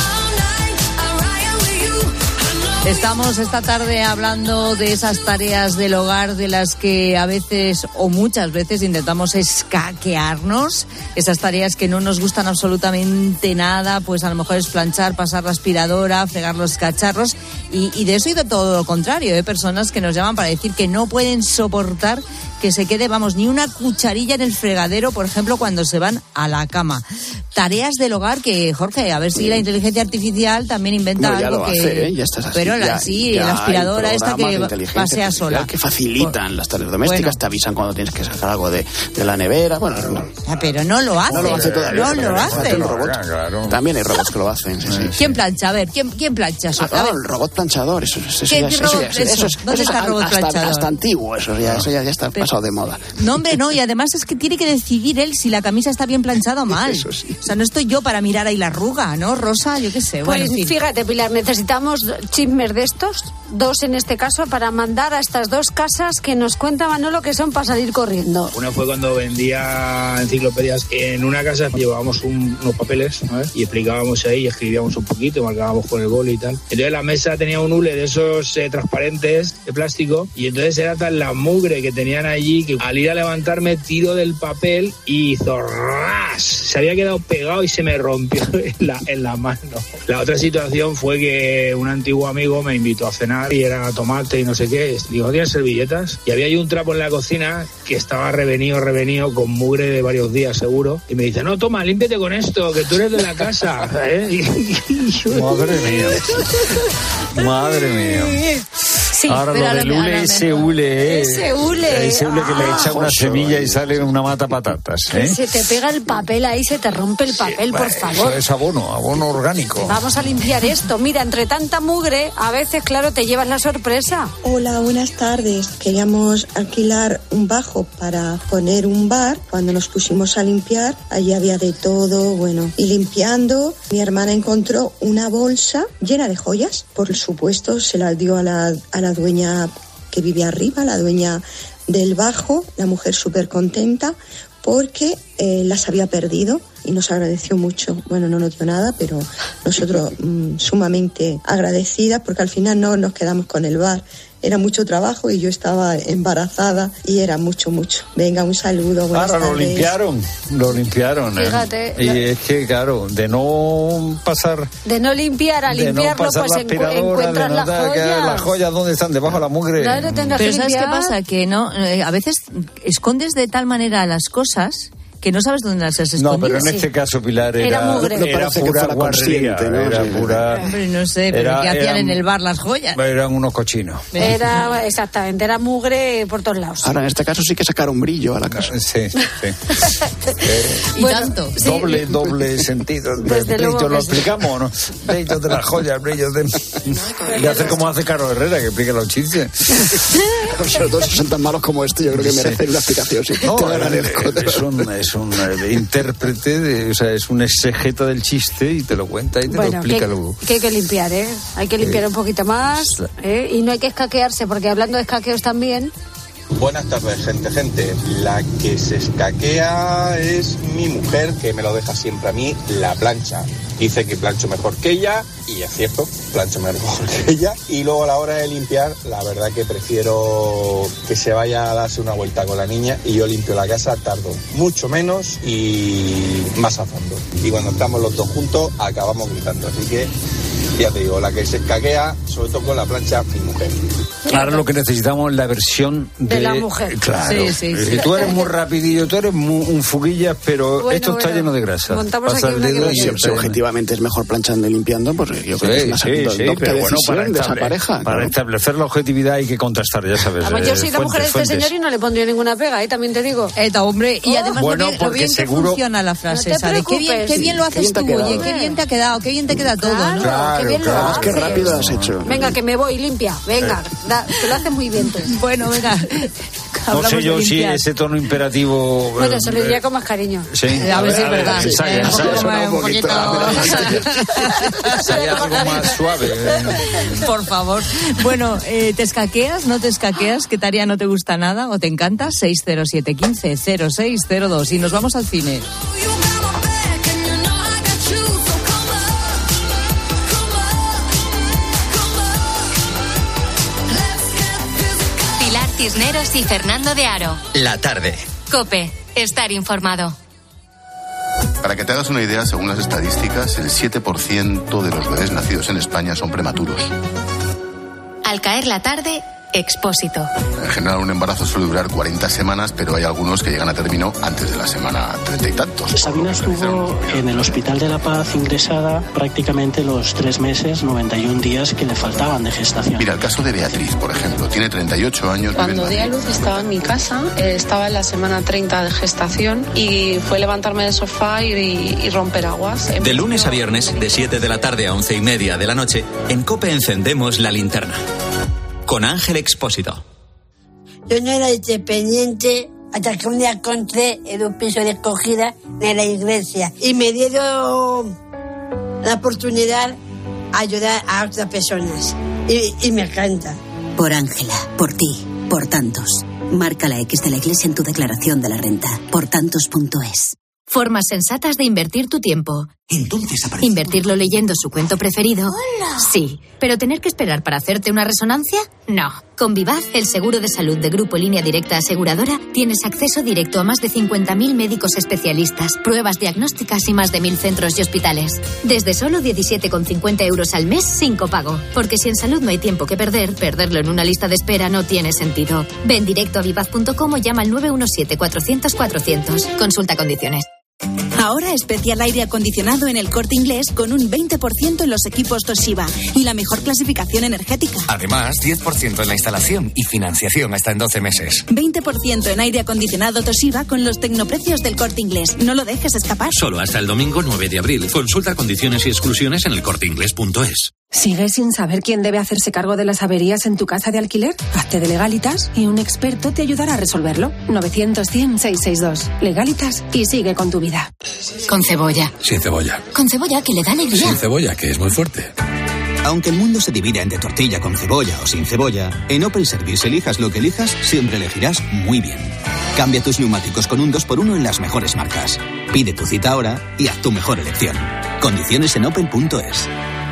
Estamos esta tarde hablando de esas tareas del hogar de las que a veces o muchas veces intentamos escaquearnos, esas tareas que no nos gustan absolutamente nada, pues a lo mejor es planchar, pasar la aspiradora, fregar los cacharros y, y de eso y de todo lo contrario, ¿eh? Personas que nos llaman para decir que no pueden soportar que se quede, vamos, ni una cucharilla en el fregadero, por ejemplo, cuando se van a la cama. Tareas del hogar que, Jorge, a ver si la inteligencia artificial también inventa no, ya algo lo que... hace, ¿eh? Ya estás así. Pero la, ya, sí, ya la aspiradora esta que pasea sola. Que facilitan por... las tareas domésticas, bueno. Te avisan cuando tienes que sacar algo de, de la nevera. Bueno, no. Ah, pero no lo hace. No lo hace todavía. No lo hace. Robot. Claro. También hay robots que lo hacen. Sí, sí. ¿Quién plancha? A ver, ¿quién, quién plancha? Ah, claro, el robot planchador. Eso, eso, ¿Qué, ya, qué eso, robot, ya, eso, eso, eso, ¿Dónde eso está el robot hasta, planchador? Hasta antiguo, eso ya, eso ya, ya está pero, pasado de moda. No, hombre, no, y además es que tiene que decidir él si la camisa está bien planchada o mal. Eso sí. O sea, no estoy yo para mirar ahí la arruga, ¿no, Rosa? Yo qué sé. Pues bueno, en fin. Fíjate, Pilar, necesitamos chismes de estos, dos en este caso, para mandar a estas dos casas que nos cuenta Manolo que son para salir corriendo. Una fue cuando vendía enciclopedias. En una casa llevábamos un, unos papeles, ¿no? Y explicábamos ahí y escribíamos un poquito, marcábamos con el boli y tal. Entonces la mesa tenía un hule de esos eh, transparentes de plástico y entonces era tan la mugre que tenían allí que al ir a levantarme tiro del papel y hizo ras. Se había quedado pegado y se me rompió en la, en la mano. La otra situación fue que un antiguo amigo me invitó a cenar y era tomate y no sé qué. Digo, ¿tienes servilletas? Y había ahí un trapo en la cocina que estaba revenido, revenido con mugre de varios días seguro. Y me dice, no, toma, límpiate con esto, que tú eres de la casa. ¿Eh? Y, y yo... Madre mía. Madre mía. Sí, ahora lo del hule, ese hule, ese hule, ese hule que ah, le echa una semilla y sale una mata patatas. ¿eh? Que se te pega el papel ahí, se te rompe el papel, sí, por favor. Eso es abono, abono orgánico. Vamos a limpiar esto. Mira, entre tanta mugre, a veces, claro, te llevas la sorpresa. Hola, buenas tardes. Queríamos alquilar un bajo para poner un bar. Cuando nos pusimos a limpiar, allí había de todo, bueno. Y limpiando, mi hermana encontró una bolsa llena de joyas. Por supuesto, se la dio a la, a la dueña que vivía arriba, la dueña del bajo, la mujer súper contenta porque eh, las había perdido y nos agradeció mucho. Bueno, no nos dio nada, pero nosotros mmm, sumamente agradecidas porque al final no nos quedamos con el bar. Era mucho trabajo y yo estaba embarazada y era mucho, mucho. Venga, un saludo. Buenas Ahora tardes. lo limpiaron, lo limpiaron. Fíjate. ¿eh? Y lo... es que, claro, de no pasar... De no limpiar a limpiarlo, no pues en, encuentras no las joyas. Las joyas, ¿dónde están? Debajo de la mugre. Claro, tendrás Pero que ¿sabes limpiar? qué pasa? Que no, eh, a veces escondes de tal manera las cosas que no sabes dónde las has escondido. No, pero en este caso, Pilar, era, era, mugre. era, era pura guarrería, ¿no? Era pura... Hombre, no sé, pero era, ¿qué hacían eran, en el bar las joyas? Eran unos cochinos. Era, exactamente, era mugre por todos lados. Ahora, en este caso sí que sacaron brillo a la casa. Sí, sí. eh, y bueno, tanto. Sí. Doble, doble sentido. Desde brillo, luego ¿lo sí. explicamos no? Brillo de las joyas, brillo de... Y hacer como hace Caro Herrera, que explique los chistes. Sobre todo si son tan malos como este, yo creo que merecen sí. una explicación. Sí. No, te lo agradezco. Es un, es un intérprete, de, o sea, es un exegeta del chiste y te lo cuenta y te bueno, lo explica que, luego. Que hay que limpiar, ¿eh? Hay que limpiar eh, un poquito más, ¿eh? Y no hay que escaquearse, porque hablando de escaqueos también... Buenas tardes, gente, gente. La que se escaquea es mi mujer, que me lo deja siempre a mí, la plancha. Dice que plancho mejor que ella, y es cierto, plancho mejor que ella. Y luego a la hora de limpiar, la verdad que prefiero que se vaya a darse una vuelta con la niña y yo limpio la casa, tardo mucho menos y más a fondo. Y cuando estamos los dos juntos, acabamos gritando. Así que, ya te digo, la que se escaquea, sobre todo con la plancha, mi mujer. Ahora lo que necesitamos es la versión de, de la mujer. Claro. Sí, sí, sí. Si tú eres muy rapidillo, tú eres muy, un fuguillas, pero bueno, esto está bueno, lleno de grasa. Montamos Pasa aquí el una dedo que y Si objetivamente es mejor planchando y limpiando, pues yo creo sí, que es más sí, sí, pero bueno, para de esa pareja. Para ¿no? establecer la objetividad hay que contrastar, ya sabes. Vamos, eh, yo soy la mujer de este fuentes. señor y no le pondría ninguna pega, ¿eh? También te digo. Eta, hombre, y además bueno, lo bien, lo bien seguro... que funciona la frase, no te ¿sabes? Qué bien, qué bien lo haces tú, oye, qué bien te ha quedado, qué bien te queda todo, claro, ¿no? Claro, qué bien lo haces. Qué rápido lo has hecho. Venga, que me voy, limpia. Venga, da, te lo haces muy bien tú. Bueno, venga. No sé yo si ese tono imperativo... Bueno, se lo diría con más cariño. Sí. A ver si es verdad. Ensaya, ensaya. Un poquito. Ensaya algo más suave. Por favor. Bueno, eh, ¿te escaqueas? ¿No te escaqueas? ¿Qué tarea no te gusta nada o te encanta? seis cero siete uno cinco cero seis cero dos. Y nos vamos al cine. Pilar Cisneros y Fernando de Aro. La tarde. COPE. Estar informado. Para que te hagas una idea, según las estadísticas, el siete por ciento de los bebés nacidos en España son prematuros. Al caer la tarde, Expósito. En general, un embarazo suele durar cuarenta semanas, pero hay algunos que llegan a término antes de la semana treinta y tantos. Sabina estuvo en el Hospital de la Paz ingresada prácticamente los tres meses, noventa y un días que le faltaban de gestación. Mira, el caso de Beatriz, por ejemplo, tiene treinta y ocho años. Cuando di a luz estaba en mi casa, eh, estaba en la semana treinta de gestación y fue levantarme del sofá y, y romper aguas. De lunes a viernes, de siete de la tarde a once y media de la noche, en COPE encendemos la linterna. Con Ángel Expósito. Yo no era independiente hasta que un día encontré en un piso de acogida de la iglesia y me dieron la oportunidad de ayudar a otras personas y, y me encanta. Por Ángela, por ti, por tantos. Marca la X de la iglesia en tu declaración de la renta. Por tantos punto es. Formas sensatas de invertir tu tiempo. Entonces aparece... ¿Invertirlo leyendo su cuento preferido? ¡Hola! Sí. ¿Pero tener que esperar para hacerte una resonancia? No. Con Vivaz, el seguro de salud de Grupo Línea Directa Aseguradora, tienes acceso directo a más de cincuenta mil médicos especialistas, pruebas diagnósticas y más de mil centros y hospitales. Desde solo diecisiete con cincuenta euros al mes sin copago. Porque si en salud no hay tiempo que perder, perderlo en una lista de espera no tiene sentido. Ven directo a vivaz punto com o llama al nueve uno siete cuatrocientos cuatrocientos. Consulta condiciones. Ahora especial aire acondicionado en El Corte Inglés con un veinte por ciento en los equipos Toshiba y la mejor clasificación energética. Además, diez por ciento en la instalación y financiación hasta en doce meses. veinte por ciento en aire acondicionado Toshiba con los tecnoprecios del Corte Inglés. No lo dejes escapar. Solo hasta el domingo nueve de abril. Consulta condiciones y exclusiones en el corte inglés punto es. ¿Sigues sin saber quién debe hacerse cargo de las averías en tu casa de alquiler? Hazte de Legalitas y un experto te ayudará a resolverlo. novecientos cien seiscientos sesenta y dos. Legalitas y sigue con tu vida. Con cebolla. Sin cebolla. Con cebolla, que le da alegría. Sin cebolla, que es muy fuerte. Aunque el mundo se divida entre tortilla con cebolla o sin cebolla, en Opel Service elijas lo que elijas, siempre elegirás muy bien. Cambia tus neumáticos con un dos por uno en las mejores marcas. Pide tu cita ahora y haz tu mejor elección. Condiciones en opel punto es.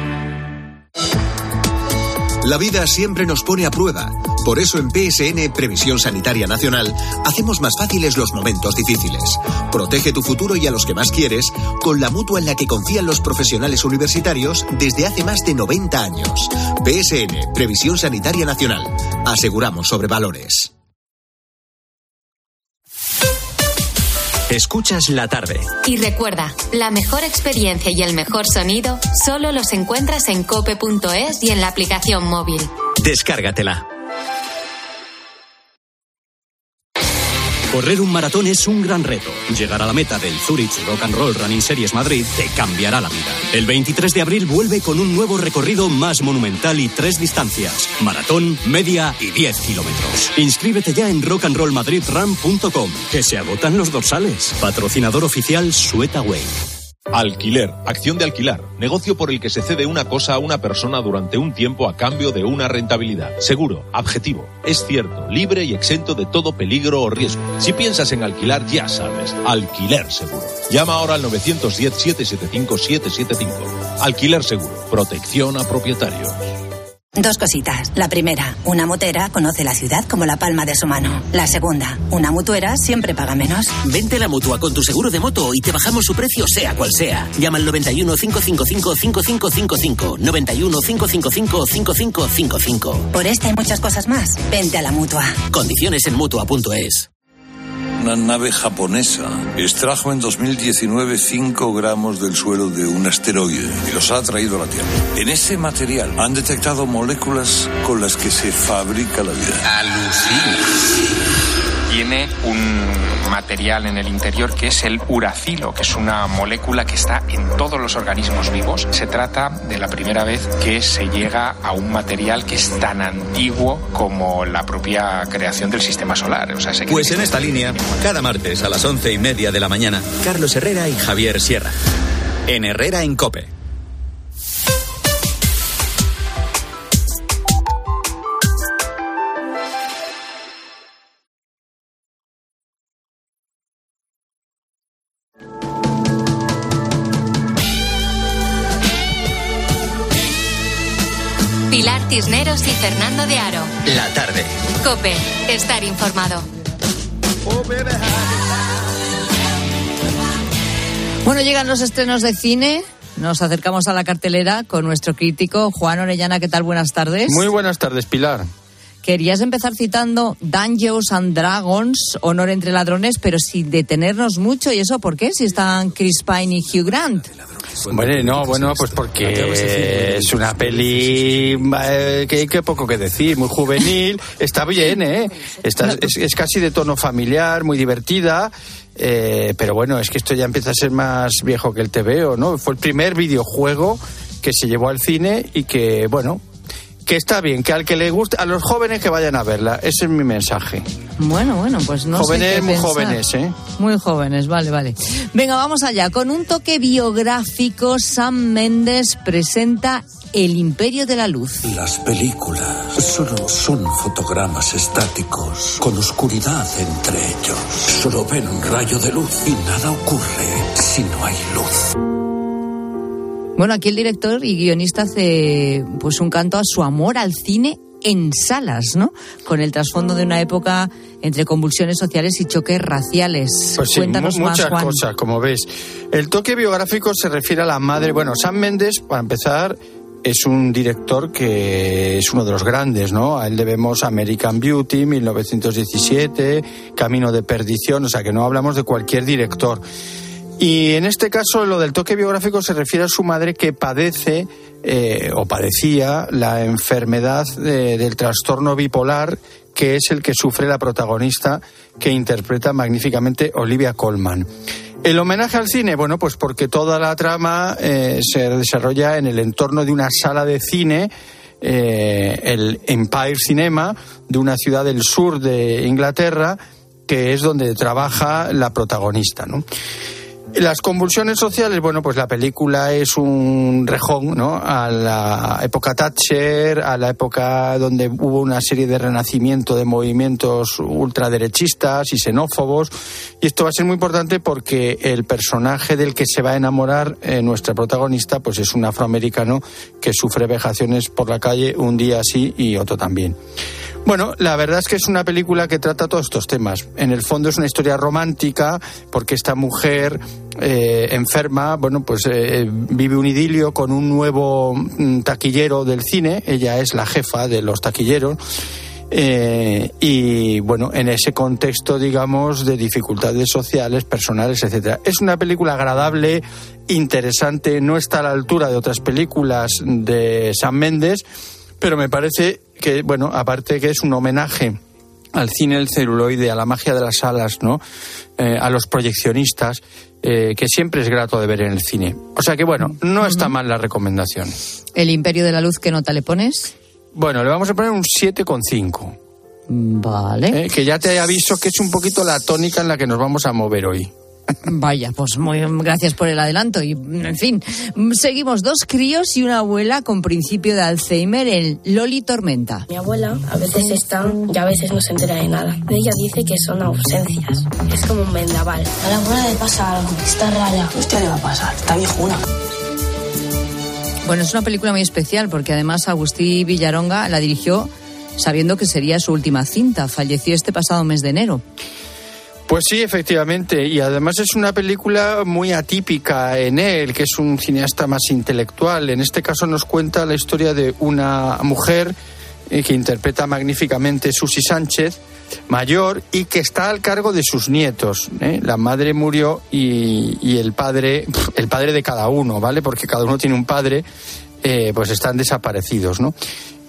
La vida siempre nos pone a prueba. Por eso en P S N, Previsión Sanitaria Nacional, hacemos más fáciles los momentos difíciles. Protege tu futuro y a los que más quieres con la mutua en la que confían los profesionales universitarios desde hace más de noventa años. P S N, Previsión Sanitaria Nacional. Aseguramos sobre valores. Escuchas la tarde. Y recuerda, la mejor experiencia y el mejor sonido solo los encuentras en cope punto es y en la aplicación móvil. Descárgatela. Correr un maratón es un gran reto. Llegar a la meta del Zurich Rock and Roll Running Series Madrid te cambiará la vida. El veintitrés de abril vuelve con un nuevo recorrido más monumental y tres distancias: maratón, media y diez kilómetros. Inscríbete ya en rock and roll madrid run punto com, que se agotan los dorsales. Patrocinador oficial Sweataway. Alquiler, acción de alquilar, negocio por el que se cede una cosa a una persona durante un tiempo a cambio de una rentabilidad. Seguro, objetivo, es cierto, libre y exento de todo peligro o riesgo. Si piensas en alquilar, ya sabes, Alquiler Seguro. Llama ahora al nueve uno cero, siete siete cinco, siete siete cinco. Alquiler Seguro, protección a propietarios. Dos cositas. La primera, una motera conoce la ciudad como la palma de su mano. La segunda, una mutuera siempre paga menos. Vente a la Mutua con tu seguro de moto y te bajamos su precio sea cual sea. Llama al noventa y uno, cinco cinco cinco, cinco cinco cinco cinco. noventa y uno, cinco cinco cinco, cinco cinco cinco cinco. Por esta y muchas cosas más, vente a la Mutua. Condiciones en mutua punto es. Una nave japonesa extrajo en dos mil diecinueve cinco gramos del suelo de un asteroide y los ha traído a la Tierra. En ese material han detectado moléculas con las que se fabrica la vida. Alucina. Tiene un material en el interior que es el uracilo, que es una molécula que está en todos los organismos vivos. Se trata de la primera vez que se llega a un material que es tan antiguo como la propia creación del sistema solar. O sea, se pues en esta línea, cada martes a las once y media de la mañana, Carlos Herrera y Javier Sierra. En Herrera en COPE. Pilar Cisneros y Fernando de Aro. La tarde. COPE. Estar informado. Bueno, llegan los estrenos de cine. Nos acercamos a la cartelera con nuestro crítico Juan Orellana. ¿Qué tal? Buenas tardes. Muy buenas tardes, Pilar. Querías empezar citando Dungeons and Dragons, Honor entre ladrones, pero sin detenernos mucho. ¿Y eso por qué? Si están Chris Pine y Hugh Grant. Bueno, no, bueno, pues porque es una peli eh, que hay que poco que decir, muy juvenil, está bien, ¿eh? Está, es, es casi de tono familiar, muy divertida, eh, pero bueno, es que esto ya empieza a ser más viejo que el T V O, ¿no? Fue el primer videojuego que se llevó al cine y que, bueno, que está bien, que al que le guste, a los jóvenes que vayan a verla, ese es mi mensaje. Bueno, bueno, pues no jóvenes, sé qué muy pensar. jóvenes, ¿eh? Muy jóvenes, vale, vale. Venga, vamos allá. Con un toque biográfico, Sam Mendes presenta El Imperio de la Luz. Las películas solo son fotogramas estáticos, con oscuridad entre ellos. Solo ven un rayo de luz y nada ocurre si no hay luz. Bueno, aquí el director y guionista hace pues un canto a su amor al cine en salas, ¿no? Con el trasfondo de una época entre convulsiones sociales y choques raciales. Pues sí, Cuéntanos mu- muchas más, Juan. cosas, como ves. El toque biográfico se refiere a la madre. Bueno, Sam Mendes, para empezar, es un director que es uno de los grandes, ¿no? A él debemos American Beauty, mil novecientos diecisiete, Camino de Perdición, o sea que no hablamos de cualquier director. Y en este caso lo del toque biográfico se refiere a su madre que padece eh, o padecía la enfermedad de, del trastorno bipolar, que es el que sufre la protagonista que interpreta magníficamente Olivia Colman. El homenaje al cine, bueno, pues porque toda la trama eh, se desarrolla en el entorno de una sala de cine, eh, el Empire Cinema, de una ciudad del sur de Inglaterra, que es donde trabaja la protagonista, ¿no? Las convulsiones sociales, bueno, pues la película es un rejón, ¿no?, a la época Thatcher, a la época donde hubo una serie de renacimiento de movimientos ultraderechistas y xenófobos, y esto va a ser muy importante porque el personaje del que se va a enamorar eh, nuestra protagonista, pues es un afroamericano que sufre vejaciones por la calle un día sí y otro también. Bueno, la verdad es que es una película que trata todos estos temas. En el fondo es una historia romántica porque esta mujer eh, enferma, bueno, pues eh, vive un idilio con un nuevo mm, taquillero del cine. Ella es la jefa de los taquilleros. Eh, y bueno, en ese contexto, digamos, de dificultades sociales, personales, etcétera. Es una película agradable, interesante, no está a la altura de otras películas de Sam Mendes, pero me parece que, bueno, aparte que es un homenaje al cine del celuloide, a la magia de las salas, ¿no?, eh, a los proyeccionistas, eh, que siempre es grato de ver en el cine. O sea que, bueno, no está mal la recomendación. El Imperio de la Luz, ¿qué nota le pones? Bueno, le vamos a poner un siete coma cinco. Vale. Eh, que ya te aviso que es un poquito la tónica en la que nos vamos a mover hoy. Vaya, pues muy gracias por el adelanto. Y, en fin, seguimos. Dos críos y una abuela con principio de Alzheimer en Loli Tormenta. Mi abuela a veces está y a veces no se entera de nada. Ella dice que son ausencias. Es como un vendaval. A la abuela le pasa algo. Está rara. ¿Usted le va a pasar? Está viejuna. Bueno, es una película muy especial porque además Agustí Villaronga la dirigió sabiendo que sería su última cinta. Falleció este pasado mes de enero. Pues sí, efectivamente, y además es una película muy atípica en él, que es un cineasta más intelectual. En este caso nos cuenta la historia de una mujer eh, que interpreta magníficamente Susi Sánchez, mayor, y que está al cargo de sus nietos, ¿eh? La madre murió y, y el padre, el padre de cada uno, ¿vale? Porque cada uno tiene un padre, eh, pues están desaparecidos, ¿no?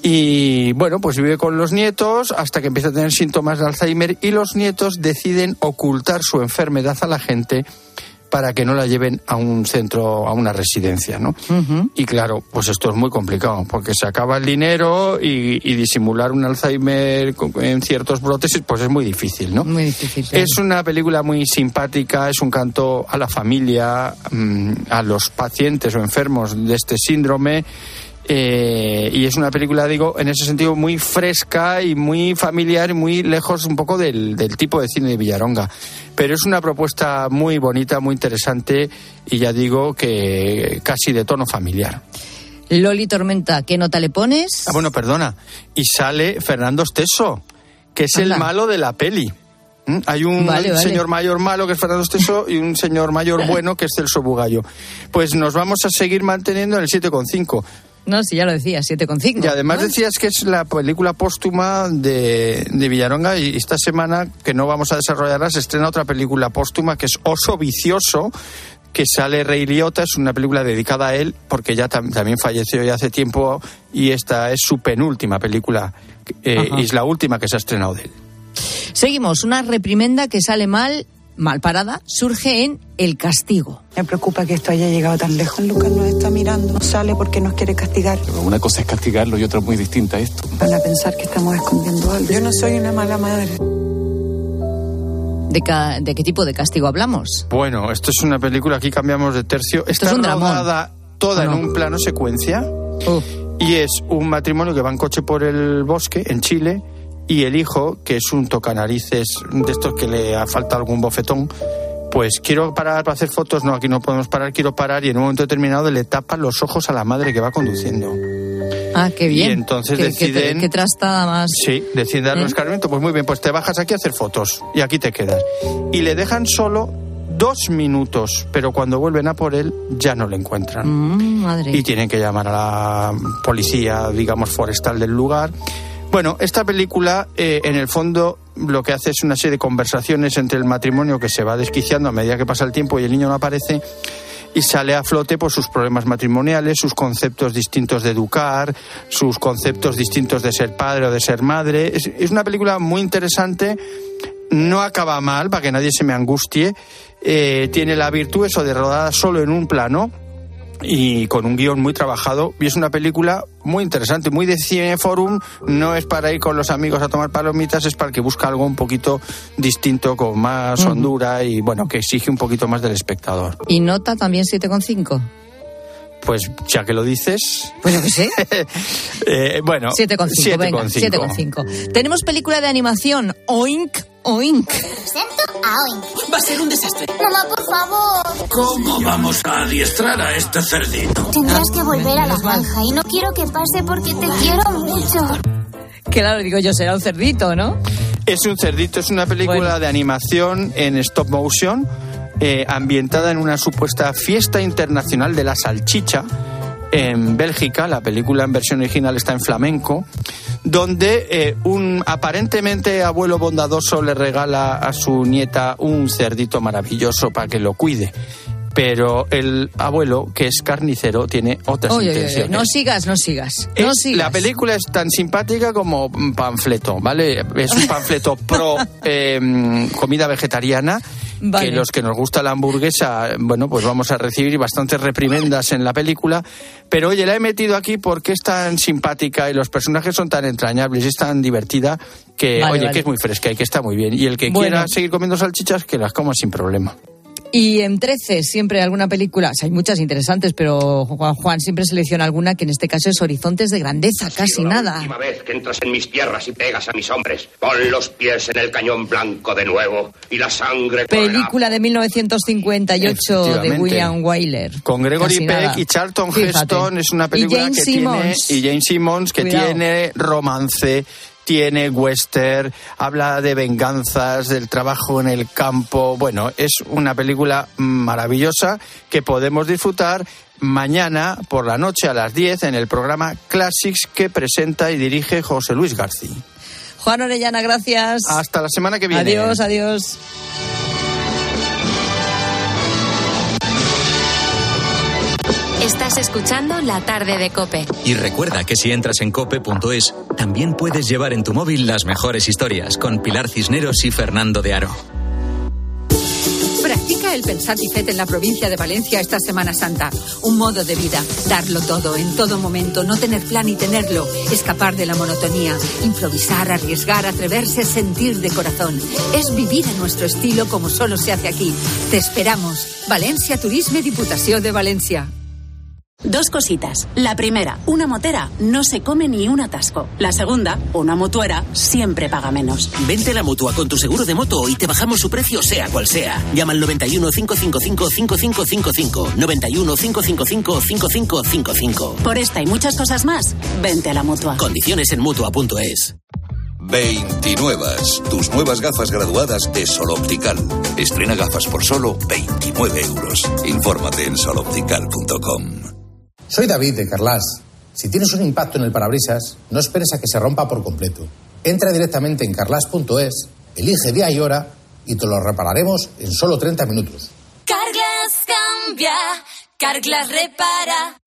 Y bueno, pues vive con los nietos hasta que empieza a tener síntomas de Alzheimer y los nietos deciden ocultar su enfermedad a la gente para que no la lleven a un centro, a una residencia, ¿no? Uh-huh. Y claro, pues esto es muy complicado, porque se acaba el dinero y, y disimular un Alzheimer en ciertos brotes, pues es muy difícil, ¿no? Muy difícil. Sí. Es una película muy simpática, es un canto a la familia, a los pacientes o enfermos de este síndrome. Eh, y es una película, digo, en ese sentido muy fresca y muy familiar y muy lejos un poco del, del tipo de cine de Villaronga. Pero es una propuesta muy bonita, muy interesante y ya digo que casi de tono familiar. Loli Tormenta, ¿qué nota le pones? Ah, bueno, perdona. Y sale Fernando Esteso, que es Anda. el malo de la peli. ¿Mm? Hay un vale, vale. señor mayor malo que es Fernando Esteso y un señor mayor bueno que es Celso Bugallo. Pues nos vamos a seguir manteniendo en el siete coma cinco. No, sí, ya lo decía, siete coma cinco. Y además ¿no? decías que es la película póstuma de, de Villaronga y esta semana, que no vamos a desarrollarla, se estrena otra película póstuma que es Oso Vicioso, que sale Ray Liotta, es una película dedicada a él porque ya tam- también falleció ya hace tiempo y esta es su penúltima película eh, y es la última que se ha estrenado de él. Seguimos, una reprimenda que sale mal, mal parada, surge en El Castigo. Me preocupa que esto haya llegado tan lejos. Lucas nos está mirando, no sale porque nos quiere castigar. Una cosa es castigarlo y otra muy distinta a esto. Van a pensar que estamos escondiendo algo. Yo no soy una mala madre. ¿De, ca- ¿De qué tipo de castigo hablamos? Bueno, esto es una película, aquí cambiamos de tercio. Esto Está es un rodada toda en un plano secuencia uh. y es un matrimonio que va en coche por el bosque en Chile y el hijo, que es un tocanarices de estos que le ha faltado algún bofetón, pues quiero parar para hacer fotos, no, aquí no podemos parar, quiero parar y en un momento determinado le tapa los ojos a la madre que va conduciendo. Ah, qué bien. Y entonces ¿Qué, deciden... ¿Qué, qué trastada más? Sí, deciden darle ¿Eh? un escarmiento, pues muy bien, pues te bajas aquí a hacer fotos y aquí te quedas. Y le dejan solo dos minutos, pero cuando vuelven a por él ya no le encuentran. Mm, madre. Y tienen que llamar a la policía, digamos, forestal del lugar. Bueno, esta película, eh, en el fondo, lo que hace es una serie de conversaciones entre el matrimonio que se va desquiciando a medida que pasa el tiempo y el niño no aparece, y sale a flote por sus problemas matrimoniales, sus conceptos distintos de educar, sus conceptos distintos de ser padre o de ser madre. Es, es una película muy interesante, no acaba mal, para que nadie se me angustie, eh, tiene la virtud eso de rodada solo en un plano, y con un guión muy trabajado, y es una película muy interesante, muy de Cineforum, no es para ir con los amigos a tomar palomitas, es para que busca algo un poquito distinto, con más uh-huh. hondura y bueno, que exige un poquito más del espectador. ¿Y nota también siete coma cinco? Pues ya que lo dices... Pues yo qué sé. eh, bueno, siete coma cinco, venga, siete coma cinco. Tenemos película de animación, Oink, Oink. Presento a Oink. Va a ser un desastre. Mamá, por favor. ¿Cómo vamos a adiestrar a este cerdito? Tendrás que volver a la granja y no quiero que pase porque te quiero mucho. Claro, digo yo, será un cerdito, ¿no? Es un cerdito, es una película bueno. de animación en stop motion, eh, ambientada en una supuesta fiesta internacional de la salchicha en Bélgica. La película en versión original está en flamenco, donde eh, un aparentemente abuelo bondadoso le regala a su nieta un cerdito maravilloso para que lo cuide. Pero el abuelo, que es carnicero, tiene otras oye, intenciones. Oye, no sigas, no sigas, es, no sigas. La película es tan simpática como un panfleto, ¿vale? Es un panfleto pro eh, comida vegetariana, vale. Que los que nos gusta la hamburguesa, bueno, pues vamos a recibir bastantes reprimendas en la película. Pero oye, la he metido aquí porque es tan simpática y los personajes son tan entrañables y es tan divertida que, vale, oye, vale. que es muy fresca y que está muy bien. Y el que bueno. quiera seguir comiendo salchichas, que las coma sin problema. Y en trece, siempre alguna película, o sea, hay muchas interesantes, pero Juan siempre selecciona alguna que en este caso es Horizontes de Grandeza, casi la nada. La última vez que entras en mis tierras y pegas a mis hombres, pon los pies en el cañón blanco de nuevo y la sangre correrá. Película de mil novecientos cincuenta y ocho de William Wyler. Con Gregory Peck nada. y Charlton Fíjate. Heston, es una película que Simmons. tiene... Y Jane Simmons, que Cuidado. tiene romance... Tiene western, habla de venganzas, del trabajo en el campo. Bueno, es una película maravillosa que podemos disfrutar mañana por la noche a las diez en el programa Classics que presenta y dirige José Luis García. Juan Orellana, gracias. Hasta la semana que viene. Adiós, adiós. Estás Estás escuchando La Tarde de COPE. Y recuerda que si entras en cope punto es, también puedes llevar en tu móvil las mejores historias con Pilar Cisneros y Fernando de Aro. Practica el Pensatifet en la provincia de Valencia esta Semana Santa. Un modo de vida, darlo todo, en todo momento, no tener plan y tenerlo, escapar de la monotonía, improvisar, arriesgar, atreverse, sentir de corazón. Es vivir a nuestro estilo como solo se hace aquí. Te esperamos. Valencia Turisme, Diputación de Valencia. Dos cositas. La primera, una motera no se come ni un atasco. La segunda, una mutuera siempre paga menos. Vente a la Mutua con tu seguro de moto y te bajamos su precio sea cual sea. Llama al noventa y uno, cinco cinco cinco, cinco cinco cinco cinco. noventa y uno, cinco cinco cinco, cinco cinco cinco cinco. Por esta y muchas cosas más, vente a la Mutua. Condiciones en mutua punto es. veintinuevas, tus nuevas gafas graduadas de Sol Optical. Estrena gafas por solo veintinueve euros. Infórmate en sol optical punto com. Soy David de Carlas. Si tienes un impacto en el parabrisas, no esperes a que se rompa por completo. Entra directamente en carlas punto es, elige día y hora y te lo repararemos en solo treinta minutos. Carglass cambia, Carglass repara.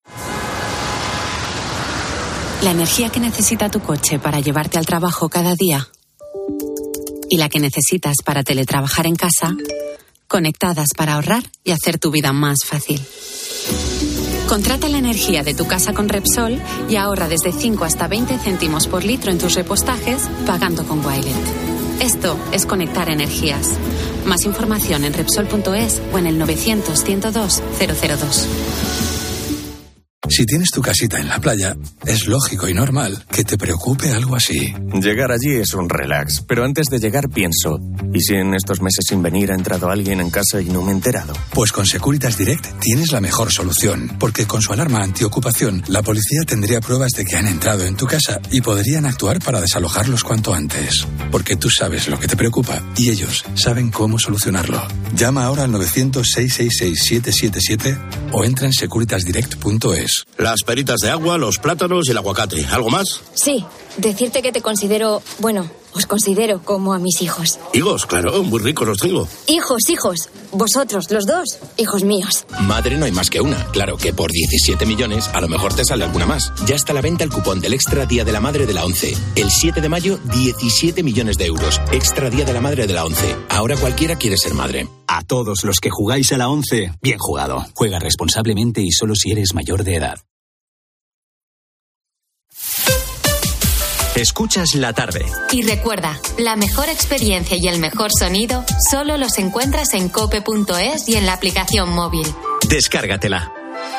La energía que necesita tu coche para llevarte al trabajo cada día y la que necesitas para teletrabajar en casa, conectadas para ahorrar y hacer tu vida más fácil. Contrata la energía de tu casa con Repsol y ahorra desde cinco hasta veinte céntimos por litro en tus repostajes pagando con Wilet. Esto es conectar energías. Más información en Repsol punto es o en el novecientos, ciento dos, cero cero dos. Si tienes tu casita en la playa, es lógico y normal que te preocupe algo así. Llegar allí es un relax, pero antes de llegar pienso, ¿y si en estos meses sin venir ha entrado alguien en casa y no me he enterado? Pues con Securitas Direct tienes la mejor solución, porque con su alarma antiocupación, la policía tendría pruebas de que han entrado en tu casa y podrían actuar para desalojarlos cuanto antes. Porque tú sabes lo que te preocupa y ellos saben cómo solucionarlo. Llama ahora al novecientos, seiscientos sesenta y seis, siete siete siete o entra en securitas direct punto es. Las peritas de agua, los plátanos y el aguacate. ¿Algo más? Sí, decirte que te considero, bueno, os considero como a mis hijos. Higos, claro, muy ricos los tengo. Hijos, hijos. Vosotros, los dos, hijos míos. Madre no hay más que una. Claro que por diecisiete millones a lo mejor te sale alguna más. Ya está a la venta el cupón del Extra Día de la Madre de la ONCE. El siete de mayo, diecisiete millones de euros. Extra Día de la Madre de la ONCE. Ahora cualquiera quiere ser madre. A todos los que jugáis a la ONCE, bien jugado. Juega responsablemente y solo si eres mayor de edad. Escuchas La Tarde. Y recuerda, la mejor experiencia y el mejor sonido solo los encuentras en cope punto es y en la aplicación móvil. Descárgatela.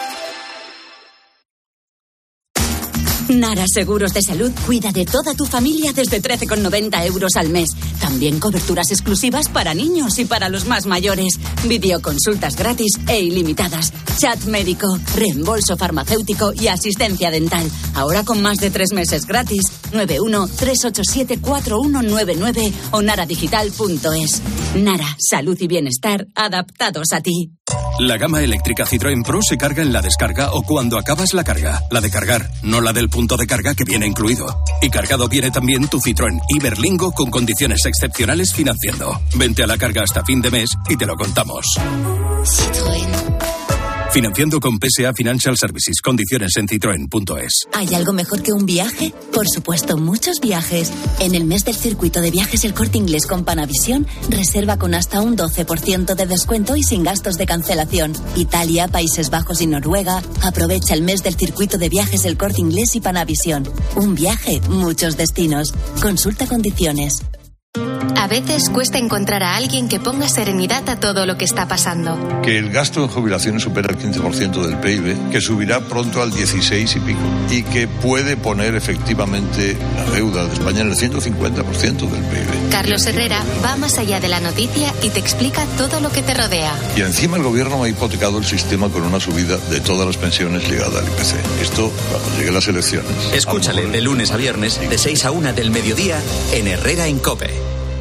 Nara Seguros de Salud cuida de toda tu familia desde trece con noventa euros al mes. También coberturas exclusivas para niños y para los más mayores. Videoconsultas gratis e ilimitadas. Chat médico, reembolso farmacéutico y asistencia dental. Ahora con más de tres meses gratis. nueve uno, tres ocho siete, cuatro uno nueve nueve o naradigital punto es. Nara, salud y bienestar adaptados a ti. La gama eléctrica Citroën Pro se carga en la descarga o cuando acabas la carga. La de cargar, no la del punto de carga que viene incluido. Y cargado viene también tu Citroën Iberlingo con condiciones excepcionales financiando. Vente a la carga hasta fin de mes y te lo contamos. Citroën. Financiando con P S A Financial Services. Condiciones en citroen punto es. ¿Hay algo mejor que un viaje? Por supuesto, muchos viajes. En el mes del circuito de viajes El Corte Inglés con Panavisión, reserva con hasta un doce por ciento de descuento y sin gastos de cancelación. Italia, Países Bajos y Noruega. Aprovecha el mes del circuito de viajes El Corte Inglés y Panavisión. Un viaje, muchos destinos. Consulta condiciones. A veces cuesta encontrar a alguien que ponga serenidad a todo lo que está pasando. Que el gasto en jubilaciones supera el quince por ciento del P I B, que subirá pronto al dieciséis y pico, y que puede poner efectivamente la deuda de España en el ciento cincuenta por ciento del P I B. Carlos Herrera va más allá de la noticia y te explica todo lo que te rodea. Y encima el gobierno ha hipotecado el sistema con una subida de todas las pensiones ligada al I P C. Esto cuando lleguen las elecciones. Escúchale de lunes a viernes de seis a una del mediodía en Herrera en COPE.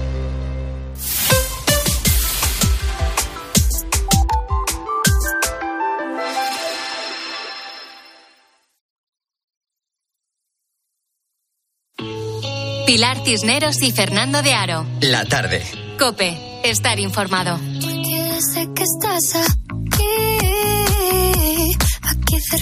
Pilar Cisneros y Fernando de Aro. La Tarde. COPE. Estar informado. Porque sé que estás aquí, aquí cerca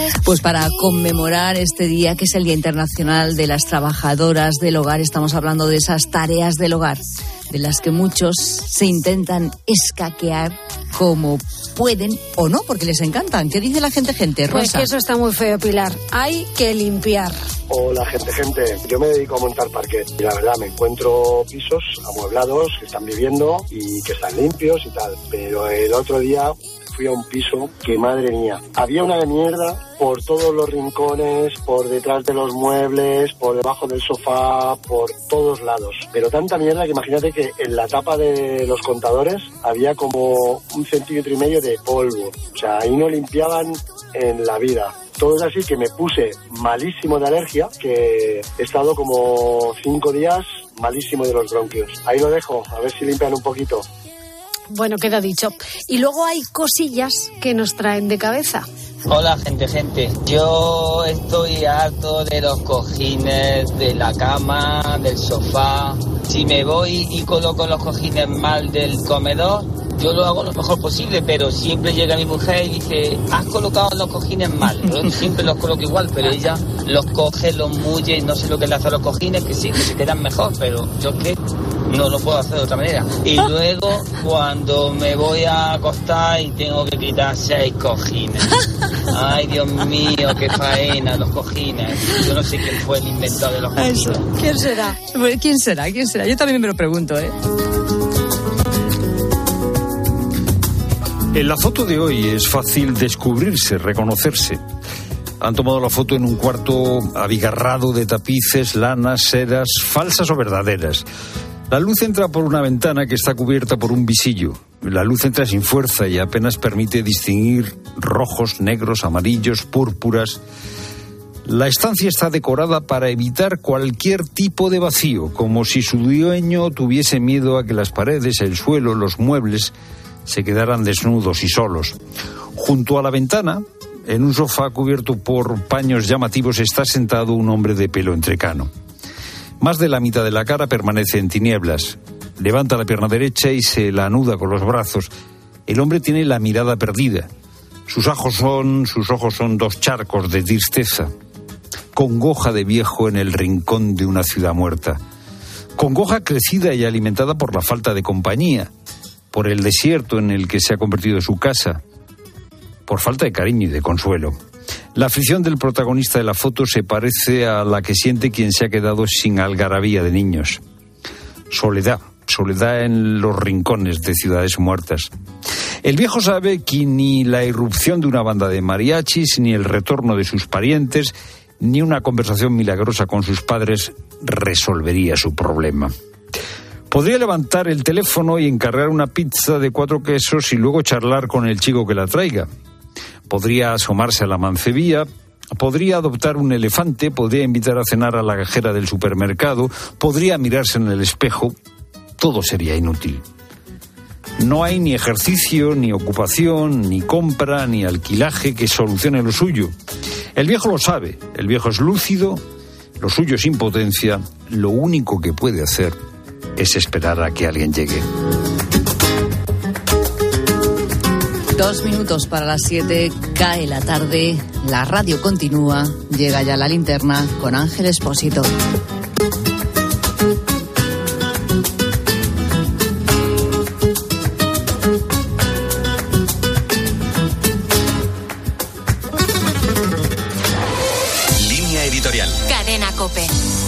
Pues para conmemorar este día, que es el Día Internacional de las Trabajadoras del Hogar, estamos hablando de esas tareas del hogar, de las que muchos se intentan escaquear como pueden o no, porque les encantan. ¿Qué dice la gente, gente? Rosa. Pues que eso está muy feo, Pilar. Hay que limpiar. Hola, gente, gente. Yo me dedico a montar parquet y la verdad me encuentro pisos amueblados que están viviendo y que están limpios y tal. Pero el otro día fui a un piso que, madre mía, había una de mierda por todos los rincones, por detrás de los muebles, por debajo del sofá, por todos lados. Pero tanta mierda que imagínate que en la tapa de los contadores había como un centímetro y medio de polvo. O sea, ahí no limpiaban en la vida. Todo es así que me puse malísimo de alergia, que he estado como cinco días malísimo de los bronquios. Ahí lo dejo, a ver si limpian un poquito. Bueno, queda dicho. Y luego hay cosillas que nos traen de cabeza. Hola, gente, gente. Yo estoy harto de los cojines, de la cama, del sofá. Si me voy y coloco los cojines mal del comedor, yo lo hago lo mejor posible, pero siempre llega mi mujer y dice, has colocado los cojines mal. Yo siempre los coloco igual, pero ella los coge, los mulle, no sé lo que le hace a los cojines, que sí, que se quedan mejor, pero yo es que no lo puedo hacer de otra manera. Y luego, cuando me voy a acostar y tengo que quitar seis cojines. Ay, Dios mío, qué faena, los cojines. Yo no sé quién fue el inventor de los cojines. Eso. ¿Quién será? ¿Quién será? ¿Quién será? Yo también me lo pregunto, ¿eh? En la foto de hoy es fácil descubrirse, reconocerse. Han tomado la foto en un cuarto abigarrado de tapices, lanas, sedas, falsas o verdaderas. La luz entra por una ventana que está cubierta por un visillo. La luz entra sin fuerza y apenas permite distinguir rojos, negros, amarillos, púrpuras. La estancia está decorada para evitar cualquier tipo de vacío, como si su dueño tuviese miedo a que las paredes, el suelo, los muebles se quedaran desnudos y solos. Junto a la ventana, en un sofá cubierto por paños llamativos, está sentado un hombre de pelo entrecano. Más de la mitad de la cara permanece en tinieblas. Levanta la pierna derecha y se la anuda con los brazos. El hombre tiene la mirada perdida. Sus ojos son, sus ojos son dos charcos de tristeza. Congoja de viejo en el rincón de una ciudad muerta. Congoja crecida y alimentada por la falta de compañía, por el desierto en el que se ha convertido su casa, por falta de cariño y de consuelo. La aflicción del protagonista de la foto se parece a la que siente quien se ha quedado sin algarabía de niños. Soledad, soledad en los rincones de ciudades muertas. El viejo sabe que ni la irrupción de una banda de mariachis, ni el retorno de sus parientes, ni una conversación milagrosa con sus padres resolvería su problema. Podría levantar el teléfono y encargar una pizza de cuatro quesos y luego charlar con el chico que la traiga. Podría asomarse a la mancebía, podría adoptar un elefante, podría invitar a cenar a la cajera del supermercado, podría mirarse en el espejo. Todo sería inútil. No hay ni ejercicio, ni ocupación, ni compra, ni alquilaje que solucione lo suyo. El viejo lo sabe, el viejo es lúcido, lo suyo es impotencia, lo único que puede hacer es esperar a que alguien llegue. Dos minutos para las siete, cae la tarde, la radio continúa, llega ya la linterna con Ángel Expósito. Línea editorial. Cadena COPE.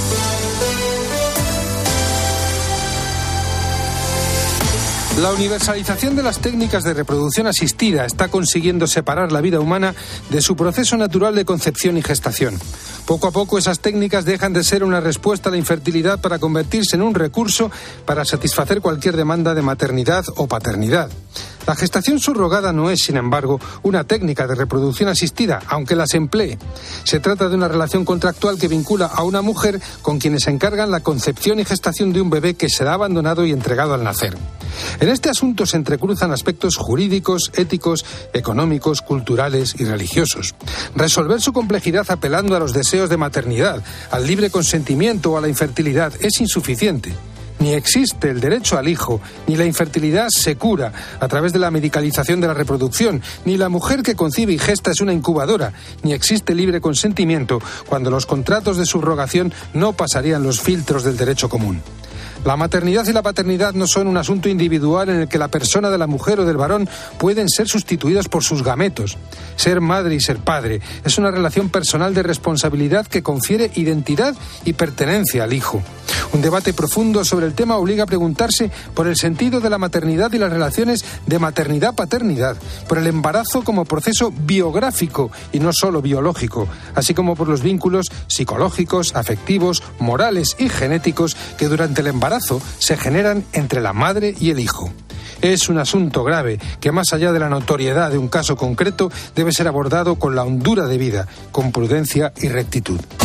La universalización de las técnicas de reproducción asistida está consiguiendo separar la vida humana de su proceso natural de concepción y gestación. Poco a poco esas técnicas dejan de ser una respuesta a la infertilidad para convertirse en un recurso para satisfacer cualquier demanda de maternidad o paternidad. La gestación subrogada no es, sin embargo, una técnica de reproducción asistida, aunque las emplee. Se trata de una relación contractual que vincula a una mujer con quienes se encargan la concepción y gestación de un bebé que será abandonado y entregado al nacer. En este asunto se entrecruzan aspectos jurídicos, éticos, económicos, culturales y religiosos. Resolver su complejidad apelando a los deseos de maternidad, al libre consentimiento o a la infertilidad es insuficiente. Ni existe el derecho al hijo, ni la infertilidad se cura a través de la medicalización de la reproducción, ni la mujer que concibe y gesta es una incubadora, ni existe libre consentimiento cuando los contratos de subrogación no pasarían los filtros del derecho común. La maternidad y la paternidad no son un asunto individual en el que la persona de la mujer o del varón pueden ser sustituidas por sus gametos. Ser madre y ser padre es una relación personal de responsabilidad que confiere identidad y pertenencia al hijo. Un debate profundo sobre el tema obliga a preguntarse por el sentido de la maternidad y las relaciones de maternidad-paternidad, por el embarazo como proceso biográfico y no solo biológico, así como por los vínculos psicológicos, afectivos, morales y genéticos que durante el embarazo se generan entre la madre y el hijo. Es un asunto grave que, más allá de la notoriedad de un caso concreto, debe ser abordado con la hondura debida, con prudencia y rectitud.